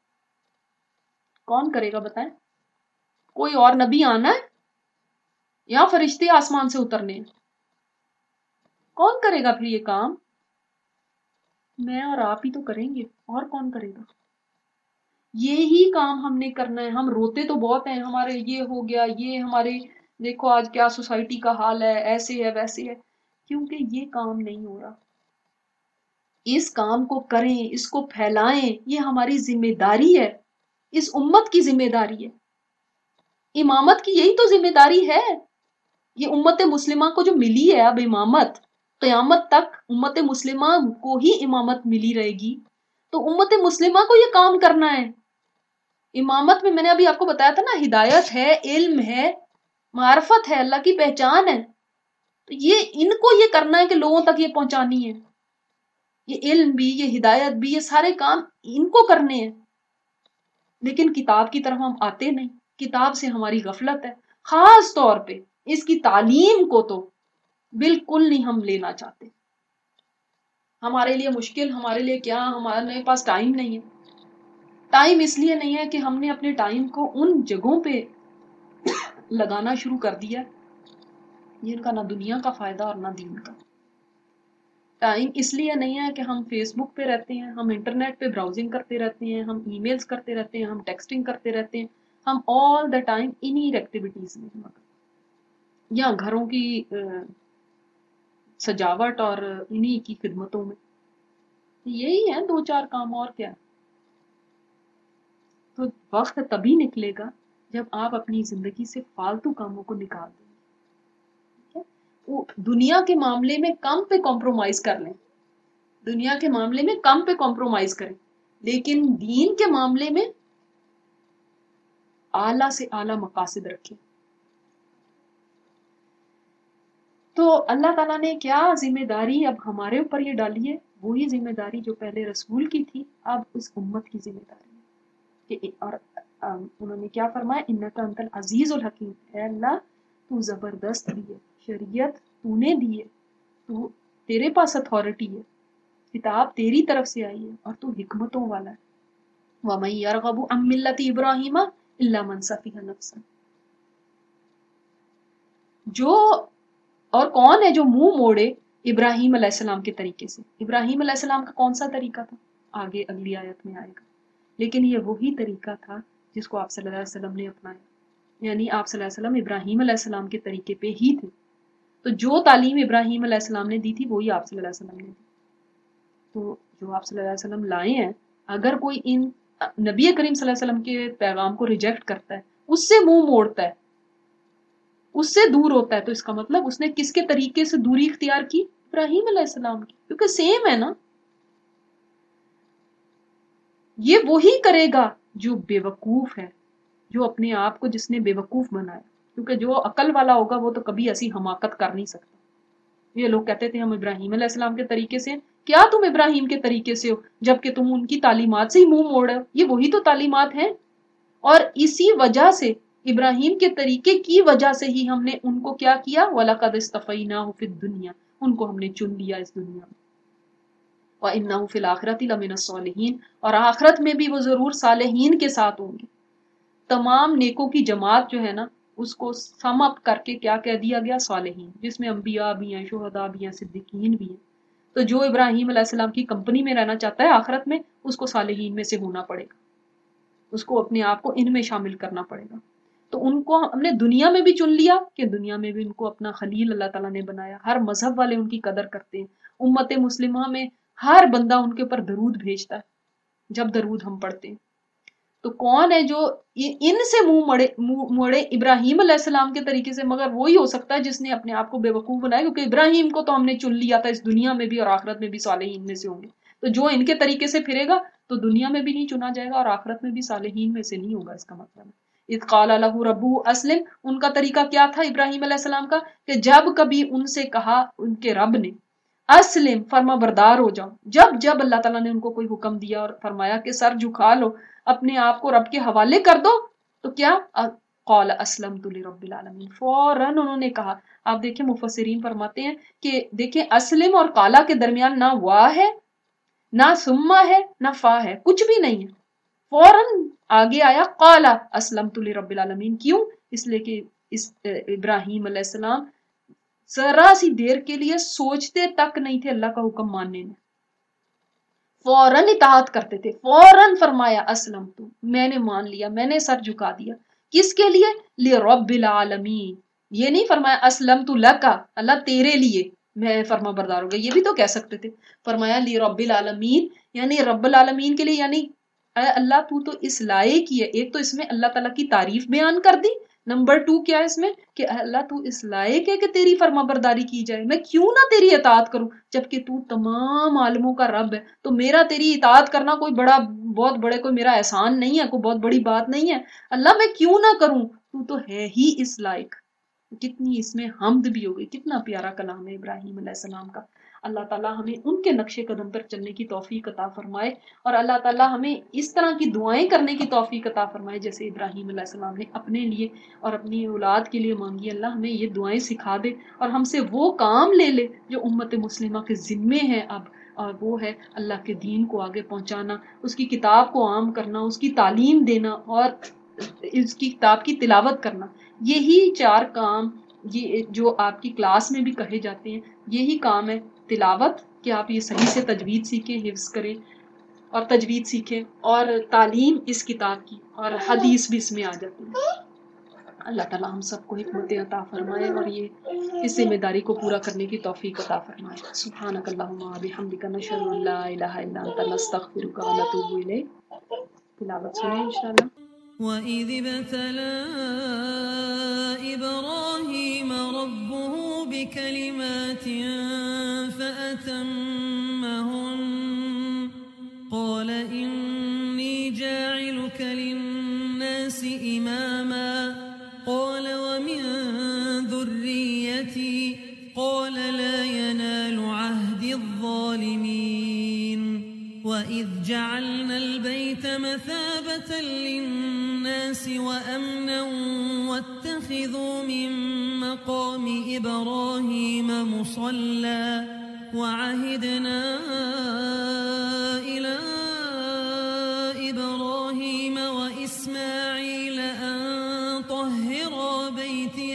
کون کرے گا بتائیں؟ کوئی اور نبی آنا ہے یا فرشتے آسمان سے اترنے ہیں؟ کون کرے گا پھر یہ کام؟ میں اور آپ ہی تو کریں گے، اور کون کرے گا؟ یہی کام ہم نے کرنا ہے. ہم روتے تو بہت ہیں، ہمارے یہ ہو گیا، یہ ہمارے دیکھو آج کیا سوسائٹی کا حال ہے، ایسے ہے ویسے ہے، کیونکہ یہ کام نہیں ہو رہا. اس کام کو کریں، اس کو پھیلائیں، یہ ہماری ذمہ داری ہے، اس امت کی ذمہ داری ہے. امامت کی یہی تو ذمہ داری ہے. یہ امت مسلمہ کو جو ملی ہے اب امامت، قیامت تک امت مسلمہ کو ہی امامت ملی رہے گی، تو امت مسلمہ کو یہ کام کرنا ہے. امامت میں نے ابھی آپ کو بتایا تھا نا، ہدایت ہے، علم ہے، معرفت ہے، اللہ کی پہچان ہے. تو یہ ان کو یہ کرنا ہے کہ لوگوں تک یہ پہنچانی ہے. یہ علم بھی، یہ ہدایت بھی، یہ سارے کام ان کو کرنے ہیں. لیکن کتاب کی طرف ہم آتے نہیں، کتاب سے ہماری غفلت ہے. خاص طور پہ اس کی تعلیم کو تو بالکل نہیں ہم لینا چاہتے. ہمارے لیے مشکل، ہمارے لیے کیا، ہمارے پاس ٹائم نہیں ہے. ٹائم اس لیے نہیں ہے کہ ہم نے اپنے ٹائم کو ان جگہوں پہ لگانا شروع کر دیا جن کا نہ دنیا کا فائدہ اور نہ دین کا. ٹائم اس لیے نہیں ہے کہ ہم فیس بک پہ رہتے ہیں، ہم انٹرنیٹ پہ براؤزنگ کرتے رہتے ہیں، ہم ای میلز کرتے رہتے ہیں، ہم ٹیکسٹنگ کرتے رہتے ہیں، ہم آل دا ٹائم انہی ایکٹیویٹیز میں، یا گھروں کی سجاوٹ اور انہی کی خدمتوں میں. یہی ہے 2-4 کام، اور کیا. تو وقت تبھی نکلے گا جب آپ اپنی زندگی سے فالتو کاموں کو نکال دیں. دنیا کے معاملے میں کم پہ کمپرومائز کر لیں، دنیا کے معاملے میں کم پہ کمپرومائز کریں، لیکن دین کے معاملے میں اعلیٰ سے اعلیٰ مقاصد رکھیں. تو اللہ تعالیٰ نے کیا ذمہ داری اب ہمارے اوپر یہ ڈالی ہے؟ وہی ذمہ داری جو پہلے رسول کی تھی، اب اس امت کی ذمہ داری ہے. اور انہوں نے کیا فرمایا؟ انک انت العزیز الحکیم، اے اللہ تو زبردست بھی ہے، شریعت تو نے دی ہے، تو تیرے پاس اتھارٹی ہے، کتاب تیری طرف سے آئی ہے اور تو حکمتوں والا ہے. وَمَن يَرْغَبُ عَن مِّلَّةِ إِبْرَاهِيمَ إِلَّا مَن سَفِهَ نَفْسَهُ. جو اور کون ہے جو منہ موڑے ابراہیم علیہ السلام کے طریقے سے؟ ابراہیم علیہ السلام کا کون سا طریقہ تھا؟ آگے اگلی آیت میں آئے گا. لیکن یہ وہی طریقہ تھا جس کو آپ صلی اللہ علیہ وسلم نے اپنایا. یعنی آپ صلی اللہ علیہ وسلم ابراہیم علیہ السلام کے طریقے پہ ہی تھے. تو جو تعلیم ابراہیم علیہ السلام نے دی تھی وہی آپ صلی اللہ علیہ وسلم نے دی. تو جو آپ صلی اللہ علیہ وسلم لائے ہیں، اگر کوئی ان نبی کریم صلی اللہ علیہ وسلم کے پیغام کو ریجیکٹ کرتا ہے، اس سے منہ موڑتا ہے، اس سے دور ہوتا ہے، تو اس کا مطلب اس نے کس کے طریقے سے دوری اختیار کی؟ ابراہیم علیہ السلام کی، کیونکہ سیم ہے نا. یہ وہی کرے گا جو بے وقوف ہے، جو اپنے آپ کو جس نے بے وقوف بنایا. کیونکہ جو عقل والا ہوگا وہ تو کبھی ایسی حماقت کر نہیں سکتا. یہ لوگ کہتے تھے ہم ابراہیم علیہ السلام کے طریقے سے. کیا تم ابراہیم کے طریقے سے ہو جبکہ تم ان کی تعلیمات سے ہی منہ موڑ رہے ہو؟ یہ وہی تو تعلیمات ہیں. اور اسی وجہ سے ابراہیم کے طریقے کی وجہ سے ہی ہم نے ان کو کیا کیا؟ وَلَقَدْ اصْطَفَيْنَاهُ فِي الدُّنْيَا، ان کو ہم نے چن لیا اس دنیا میں. وَإِنَّهُ فِي الْآخِرَةِ لَمِنَ الصَّالِحِينَ، اور آخرت میں بھی وہ ضرور صالحین کے ساتھ ہوں گے. تمام نیکوں کی جماعت جو ہے نا، اس کو سم اپ کر کے کیا کہہ دیا گیا؟ صالحین، جس میں انبیاء بھی ہیں، شہداء بھی ہیں، صدیقین بھی ہیں. تو جو ابراہیم علیہ السلام کی کمپنی میں رہنا چاہتا ہے آخرت میں، اس کو صالحین میں سے ہونا پڑے گا، اس کو اپنے آپ کو ان میں شامل کرنا پڑے گا. تو ان کو ہم نے دنیا میں بھی چن لیا کہ دنیا میں بھی ان کو اپنا خلیل اللہ تعالیٰ نے بنایا. ہر مذہب والے ان کی قدر کرتے ہیں. امت مسلمہ میں ہر بندہ ان کے اوپر درود بھیجتا ہے جب درود ہم پڑھتے ہیں. تو کون ہے جو ان سے منہ موڑے ابراہیم علیہ السلام کے طریقے سے؟ مگر وہی ہو سکتا ہے جس نے اپنے آپ کو بے وقوف بنایا، کیونکہ ابراہیم کو تو ہم نے چن لیا تھا اس دنیا میں بھی اور آخرت میں بھی صالحین میں سے ہوں گے. تو جو ان کے طریقے سے پھرے گا تو دنیا میں بھی نہیں چنا جائے گا اور آخرت میں بھی صالحین میں سے نہیں ہوگا. اس کا مطلب ہے اذ قال لہ ربہ اسلم، ان کا طریقہ کیا تھا ابراہیم علیہ السلام کا کہ جب کبھی ان سے کہا ان کے رب نے اسلم فرما بردار ہو جاؤ، جب اللہ تعالیٰ نے ان کو کوئی حکم دیا اور فرمایا کہ سر جھکا لو، اپنے آپ کو رب کے حوالے کر دو، تو کیا قال اسلمت لرب العالمین، فوراً انہوں نے کہا. آپ دیکھیں مفسرین فرماتے ہیں کہ دیکھیں اسلم اور قالا کے درمیان نہ وا ہے نہ سما ہے نہ فا ہے، کچھ بھی نہیں ہے، فوراً آگے آیا قالا اسلمت لرب العالمین. کیوں؟ اس لیے کہ ابراہیم علیہ السلام ذرا سی دیر کے لیے سوچتے تک نہیں تھے اللہ کا حکم ماننے میں، فوراً اطاعت کرتے تھے، فوراً فرمایا اسلم تو، میں نے مان لیا، میں نے سر جھکا دیا. کس کے لیے؟ لرب العالمین. یہ نہیں فرمایا اسلم تو لکا، اللہ تیرے لیے میں فرما بردار ہو گیا، یہ بھی تو کہہ سکتے تھے. فرمایا لرب العالمین، یعنی رب العالمین کے لیے، یعنی اے اللہ تو اس لائق ہی ہے. ایک تو اس میں اللہ تعالیٰ کی تعریف بیان کر دی، نمبر 2 کیا ہے اس میں کہ اللہ تو اس لائق ہے کہ تیری فرما برداری کی جائے، میں کیوں نہ تیری اطاعت کروں جبکہ تو تمام عالموں کا رب ہے. تو میرا تیری اطاعت کرنا کوئی بہت بڑے کوئی میرا احسان نہیں ہے، کوئی بہت بڑی بات نہیں ہے. اللہ میں کیوں نہ کروں، تو ہے ہی اس لائق. کتنی اس میں حمد بھی ہو گئی. کتنا پیارا کلام ہے ابراہیم علیہ السلام کا. اللہ تعالیٰ ہمیں ان کے نقش قدم پر چلنے کی توفیق عطا فرمائے، اور اللہ تعالیٰ ہمیں اس طرح کی دعائیں کرنے کی توفیق عطا فرمائے جیسے ابراہیم علیہ السلام نے اپنے لیے اور اپنی اولاد کے لیے مانگی. اللہ ہمیں یہ دعائیں سکھا دے اور ہم سے وہ کام لے لے جو امت مسلمہ کے ذمے ہیں اب، اور وہ ہے اللہ کے دین کو آگے پہنچانا، اس کی کتاب کو عام کرنا، اس کی تعلیم دینا اور اس کی کتاب کی تلاوت کرنا. یہی 4 کام یہ جو آپ کی کلاس میں بھی کہے جاتے ہیں، یہی کام ہے. تلاوت کہ آپ یہ صحیح سے تجوید سیکھیں، حفظ کریں اور تجوید سیکھیں، اور تعلیم اس کتاب کی، اور حدیث بھی اس میں آ جاتی ہے. اللہ تعالیٰ ہم سب کو حکمت عطا فرمائے اور یہ اس ذمہ داری کو پورا کرنے کی توفیق عطا فرمائے. سبحانک اللہم و بحمدک، نشہد ان لا الہ الا انت، نستغفرک و نتوب الیک. تلاوت سنیں انشاءاللہ. وَإِذِ ابْتَلَىٰ إِبْرَاهِيمَ رَبُّهُ بِكَلِمَاتٍ فَأَتَمَّهُنَّ قَالَ إِنِّي جَاعِلُكَ لِلنَّاسِ إِمَامًا قَالَ وَمِن ذُرِّيَّتِي قَالَ لَا يَنَالُ عَهْدِي الظَّالِمِينَ. وَإِذْ جَعَلْنَا الْبَيْتَ مَثَابَةً لِلنَّاسِ وَأَمْنًا وَاتَّخِذُوا مِن مَّقَامِ إِبْرَاهِيمَ مُصَلًّى وَعَهِدْنَا إِلَىٰ إِبْرَاهِيمَ وَإِسْمَاعِيلَ أَن طَهِّرَا بَيْتِيَ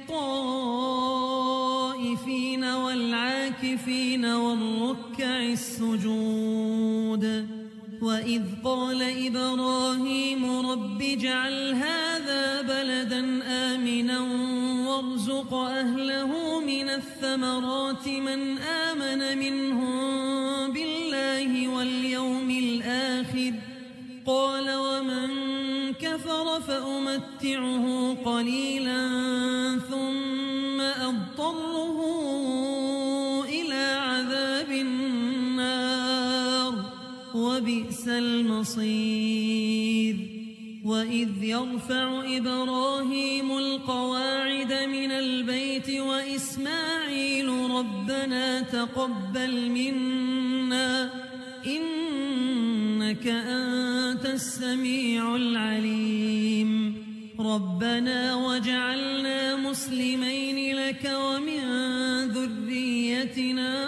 لِلطَّائِفِينَ وَالْعَاكِفِينَ وَالرُّكَّعِ السُّجُودِ. وَإِذْ قَالَ إِبْرَاهِيمُ رَبِّ اجْعَلْ هَٰذَا بَلَدًا آمِنًا وَارْزُقْ أَهْلَهُ مِنَ الثَّمَرَاتِ مَنْ آمَنَ مِنْهُم بِاللَّهِ وَالْيَوْمِ الْآخِرِ قَالَ وَمَن كَفَرَ فَأُمَتِّعُهُ قَلِيلًا ثُمَّ أَضْطَرُّهُ إِلَىٰ عَذَابِ النَّارِ وَبِئْسَ الْمَصِيرُ. وَإِذْ يَرْفَعُ إِبْرَاهِيمُ الْقَوَاعِدَ مِنَ الْبَيْتِ وَإِسْمَاعِيلُ رَبَّنَا تَقَبَّلْ مِنَّا إِنَّكَ أَنتَ السَّمِيعُ الْعَلِيمُ. رَبَّنَا وَاجْعَلْنَا مُسْلِمَيْنِ لَكَ وَمِن ذُرِّيَّتِنَا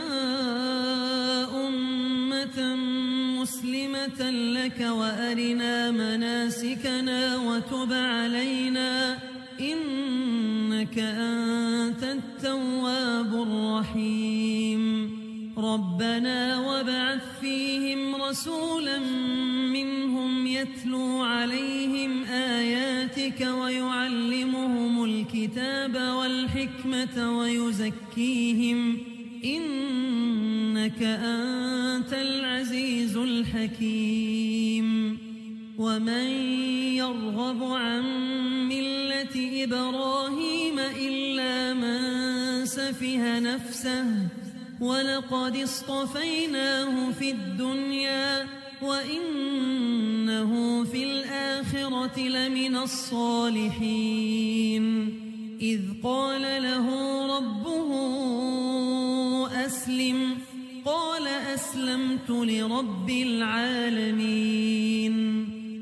أُمَّةً مُّسْلِمَةً لَكَ وَأَرِنَا مَنَاسِكَنَا وَتُبْ عَلَيْنَا إِنَّكَ أَنتَ التَّوَّابُ الرَّحِيمُ. رَبَّنَا وَابْعَثْ فِيهِمْ رَسُولًا مِّنْهُمْ يَتْلُو عَلَيْهِمْ آيَاتِكَ وَيُعَلِّمُهُمُ الْكِتَابَ وَالْحِكْمَةَ وَيُزَكِّيهِمْ إِنَّكَ أَنتَ الْعَزِيزُ الْحَكِيمُ. وَمَن يَرْغَبُ عَن مِّلَّةِ إِبْرَاهِيمَ إِلَّا مَن سَفِهَ نَفْسَهُ وَلَقَدِ اصْطَفَيْنَاهُ فِي الدُّنْيَا وَإِنَّهُ إنه في الآخرة لمن الصالحين إذ قال له ربه أسلم قال أسلمت لرب العالمين